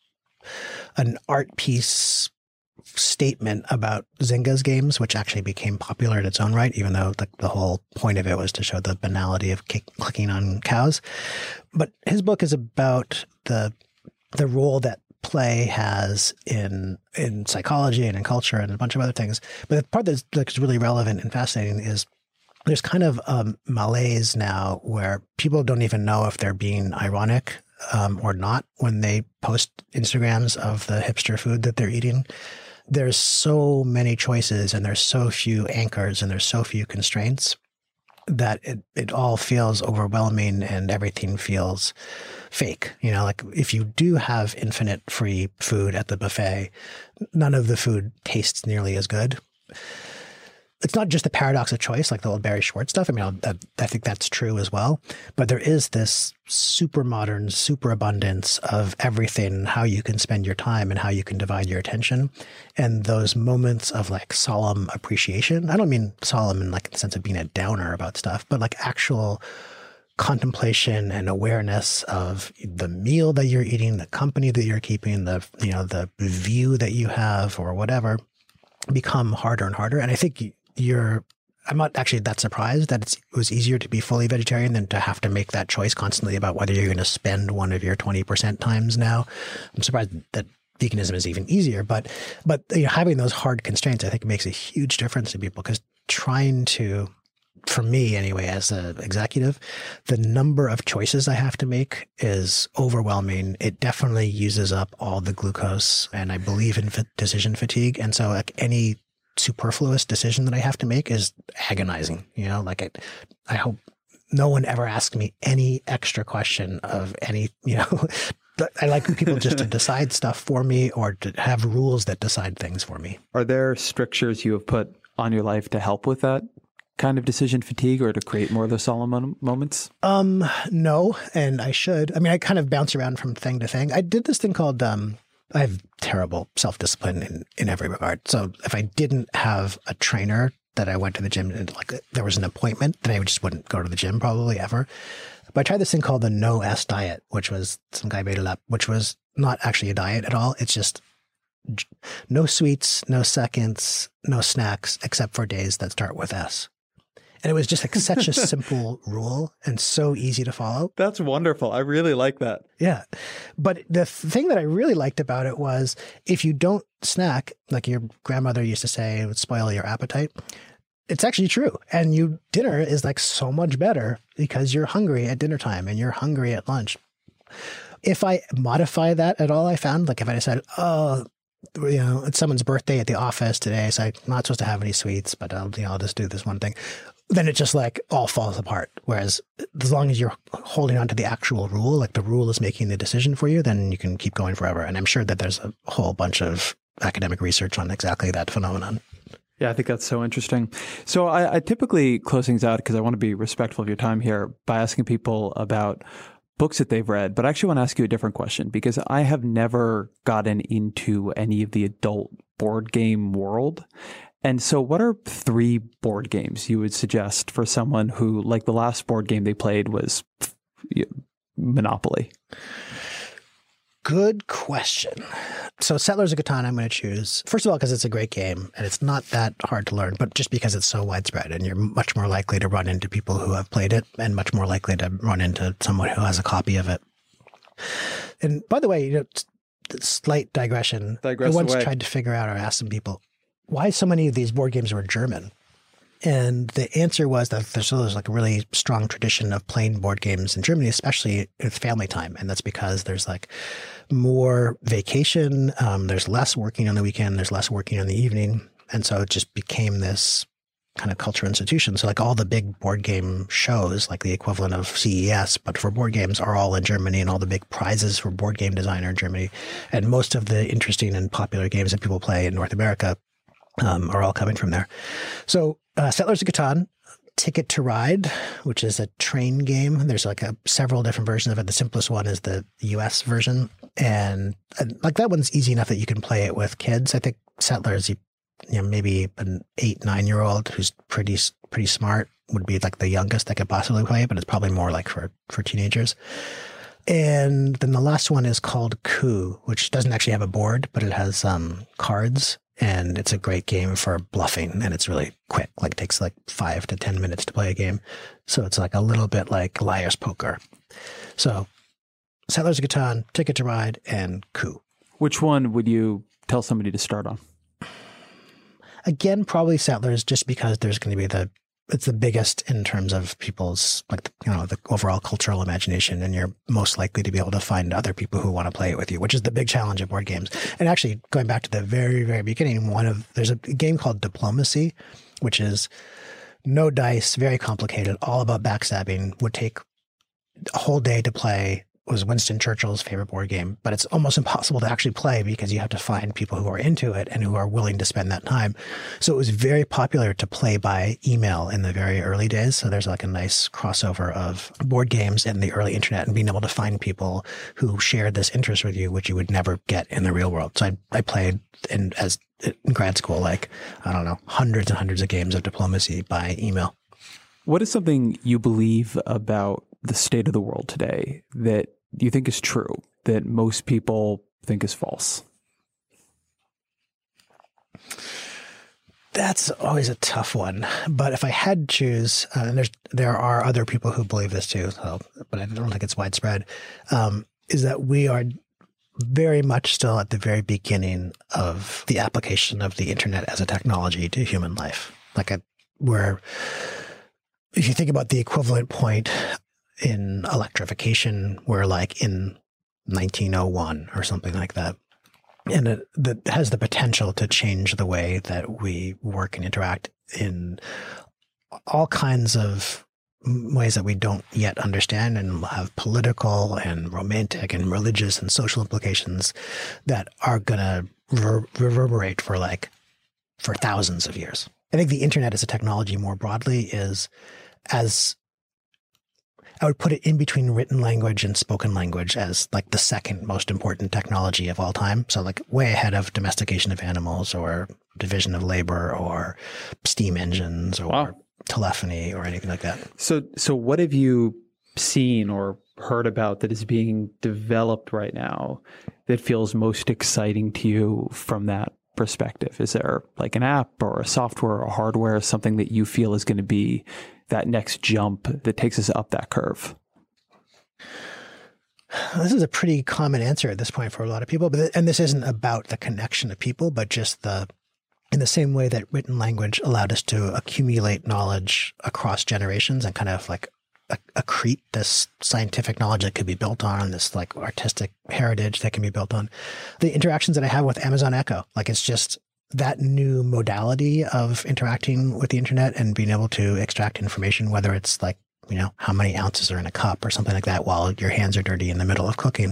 an art piece statement about Zynga's games, which actually became popular in its own right, even though the whole point of it was to show the banality of clicking on cows. But his book is about the role that play has in psychology and in culture and a bunch of other things. But the part that's really relevant and fascinating is there's kind of malaise now where people don't even know if they're being ironic or not when they post Instagrams of the hipster food that they're eating. There's so many choices, and there's so few anchors, and there's so few constraints that it all feels overwhelming and everything feels fake. If you do have infinite free food at the buffet, none of the food tastes nearly as good. It's not just the paradox of choice, like the old Barry Schwartz stuff. I think that's true as well. But there is this super modern superabundance of everything, how you can spend your time and how you can divide your attention. And those moments of solemn appreciation. I don't mean solemn in the sense of being a downer about stuff, but actual contemplation and awareness of the meal that you're eating, the company that you're keeping, the view that you have or whatever, become harder and harder. And I think I'm not actually that surprised that it was easier to be fully vegetarian than to have to make that choice constantly about whether you're going to spend one of your 20% times now. I'm surprised that veganism is even easier, but having those hard constraints, I think, makes a huge difference to people, because trying to, for me anyway, as an executive, the number of choices I have to make is overwhelming. It definitely uses up all the glucose, and I believe in decision fatigue. And so any superfluous decision that I have to make is agonizing. I hope no one ever asks me any extra question of any, I like people just to decide stuff for me, or to have rules that decide things for me. Are there strictures you have put on your life to help with that kind of decision fatigue, or to create more of those solemn moments? No, and I should. I kind of bounce around from thing to thing. I did this thing called, I have terrible self-discipline in every regard. So if I didn't have a trainer that I went to the gym and there was an appointment, then I just wouldn't go to the gym probably ever. But I tried this thing called the No S diet, which was some guy made it up, which was not actually a diet at all. It's just no sweets, no seconds, no snacks, except for days that start with S. And it was just like such a simple rule and so easy to follow. That's wonderful. I really like that. Yeah. But the thing that I really liked about it was if you don't snack, like your grandmother used to say, it would spoil your appetite. It's actually true. And dinner is like so much better because you're hungry at dinner time and you're hungry at lunch. If I modify that at all, I found, like if I decide, it's someone's birthday at the office today, so I'm not supposed to have any sweets, but I'll just do this one thing. Then it just like all falls apart. Whereas as long as you're holding on to the actual rule, like the rule is making the decision for you, then you can keep going forever. And I'm sure that there's a whole bunch of academic research on exactly that phenomenon. Yeah, I think that's so interesting. So I typically close things out because I want to be respectful of your time here by asking people about books that they've read. But I actually want to ask you a different question because I have never gotten into any of the adult board game world. And so what are 3 board games you would suggest for someone who, like the last board game they played was Monopoly? Good question. So Settlers of Catan, I'm going to choose, first of all, because it's a great game and it's not that hard to learn, but just because it's so widespread and you're much more likely to run into people who have played it and much more likely to run into someone who has a copy of it. And by the way, slight digression. I once tried to figure out or ask some people why so many of these board games were German. And the answer was that there's like a really strong tradition of playing board games in Germany, especially with family time. And that's because there's like more vacation. There's less working on the weekend. There's less working in the evening. And so it just became this kind of cultural institution. So like all the big board game shows, like the equivalent of CES, but for board games, are all in Germany, and all the big prizes for board game design are in Germany. And most of the interesting and popular games that people play in North America are all coming from there. So Settlers of Catan, Ticket to Ride, which is a train game. There's like several different versions of it. The simplest one is the US version. And like that one's easy enough that you can play it with kids. I think Settlers, maybe an 8-9-year-old who's pretty smart would be like the youngest that could possibly play it, but it's probably more like for teenagers. And then the last one is called Coup, which doesn't actually have a board, but it has cards. And it's a great game for bluffing, and it's really quick. Like it takes like 5 to 10 minutes to play a game. So it's like a little bit like Liar's Poker. So Settlers of Catan, Ticket to Ride, and Coup. Which one would you tell somebody to start on? Again, probably Settlers, just because there's going to be it's the biggest in terms of people's the overall cultural imagination, and you're most likely to be able to find other people who want to play it with you, which is the big challenge of board games. And actually, going back to the very, very beginning, there's a game called Diplomacy, which is no dice, very complicated, all about backstabbing, would take a whole day to play. It was Winston Churchill's favorite board game, but it's almost impossible to actually play because you have to find people who are into it and who are willing to spend that time. So it was very popular to play by email in the very early days. So there's like a nice crossover of board games and the early internet and being able to find people who shared this interest with you, which you would never get in the real world. So I played in grad school, hundreds and hundreds of games of Diplomacy by email. What is something you believe about the state of the world today that you think is true, that most people think is false? That's always a tough one. But if I had to choose, and there are other people who believe this too, but I don't think it's widespread, is that we are very much still at the very beginning of the application of the internet as a technology to human life. If you think about the equivalent point in electrification, we're like in 1901 or something like that. And that has the potential to change the way that we work and interact in all kinds of ways that we don't yet understand, and have political and romantic and religious and social implications that are going to reverberate for thousands of years. I think the internet as a technology more broadly is, as I would put it, in between written language and spoken language as like the second most important technology of all time. So like way ahead of domestication of animals or division of labor or steam engines or telephony or anything like that. So what have you seen or heard about that is being developed right now that feels most exciting to you from that perspective? Is there like an app or a software or hardware, something that you feel is going to be that next jump that takes us up that curve? This is a pretty common answer at this point for a lot of people, and this isn't about the connection of people, but just in the same way that written language allowed us to accumulate knowledge across generations and kind of like accrete this scientific knowledge that could be built on, this like artistic heritage that can be built on. The interactions that I have with Amazon Echo, like it's just that new modality of interacting with the internet and being able to extract information, whether it's like, how many ounces are in a cup or something like that while your hands are dirty in the middle of cooking,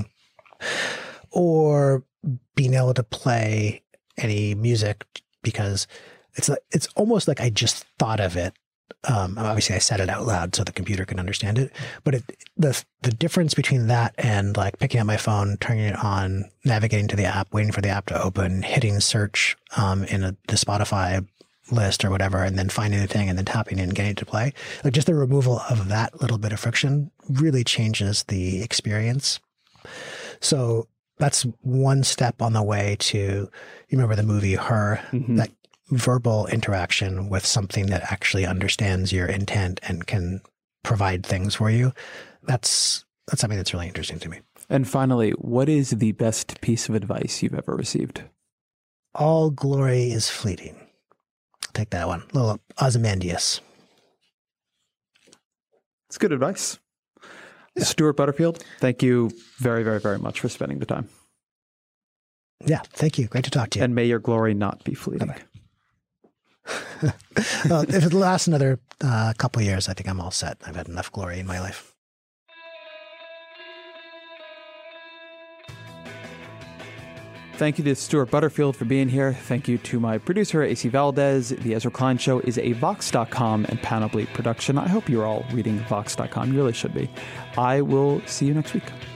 or being able to play any music because it's almost like I just thought of it. Obviously I said it out loud so the computer can understand it, but the difference between that and like picking up my phone, turning it on, navigating to the app, waiting for the app to open, hitting search in the Spotify list or whatever, and then finding the thing and then tapping in and getting it to play, like just the removal of that little bit of friction really changes the experience. So that's one step on the way to, you remember the movie Her, that verbal interaction with something that actually understands your intent and can provide things for you. That's something that's really interesting to me. And finally, what is the best piece of advice you've ever received? All glory is fleeting. I'll take that one. A little Ozymandias. It's good advice. Yeah. Stuart Butterfield, thank you very, very, very much for spending the time. Yeah, thank you. Great to talk to you. And may your glory not be fleeting. Well, if it lasts another couple of years, I think I'm all set. I've had enough glory in my life. Thank you to Stuart Butterfield for being here. Thank you to my producer, AC Valdez. The Ezra Klein Show is a Vox.com and Panoply production. I hope you're all reading Vox.com. You really should be. I will see you next week.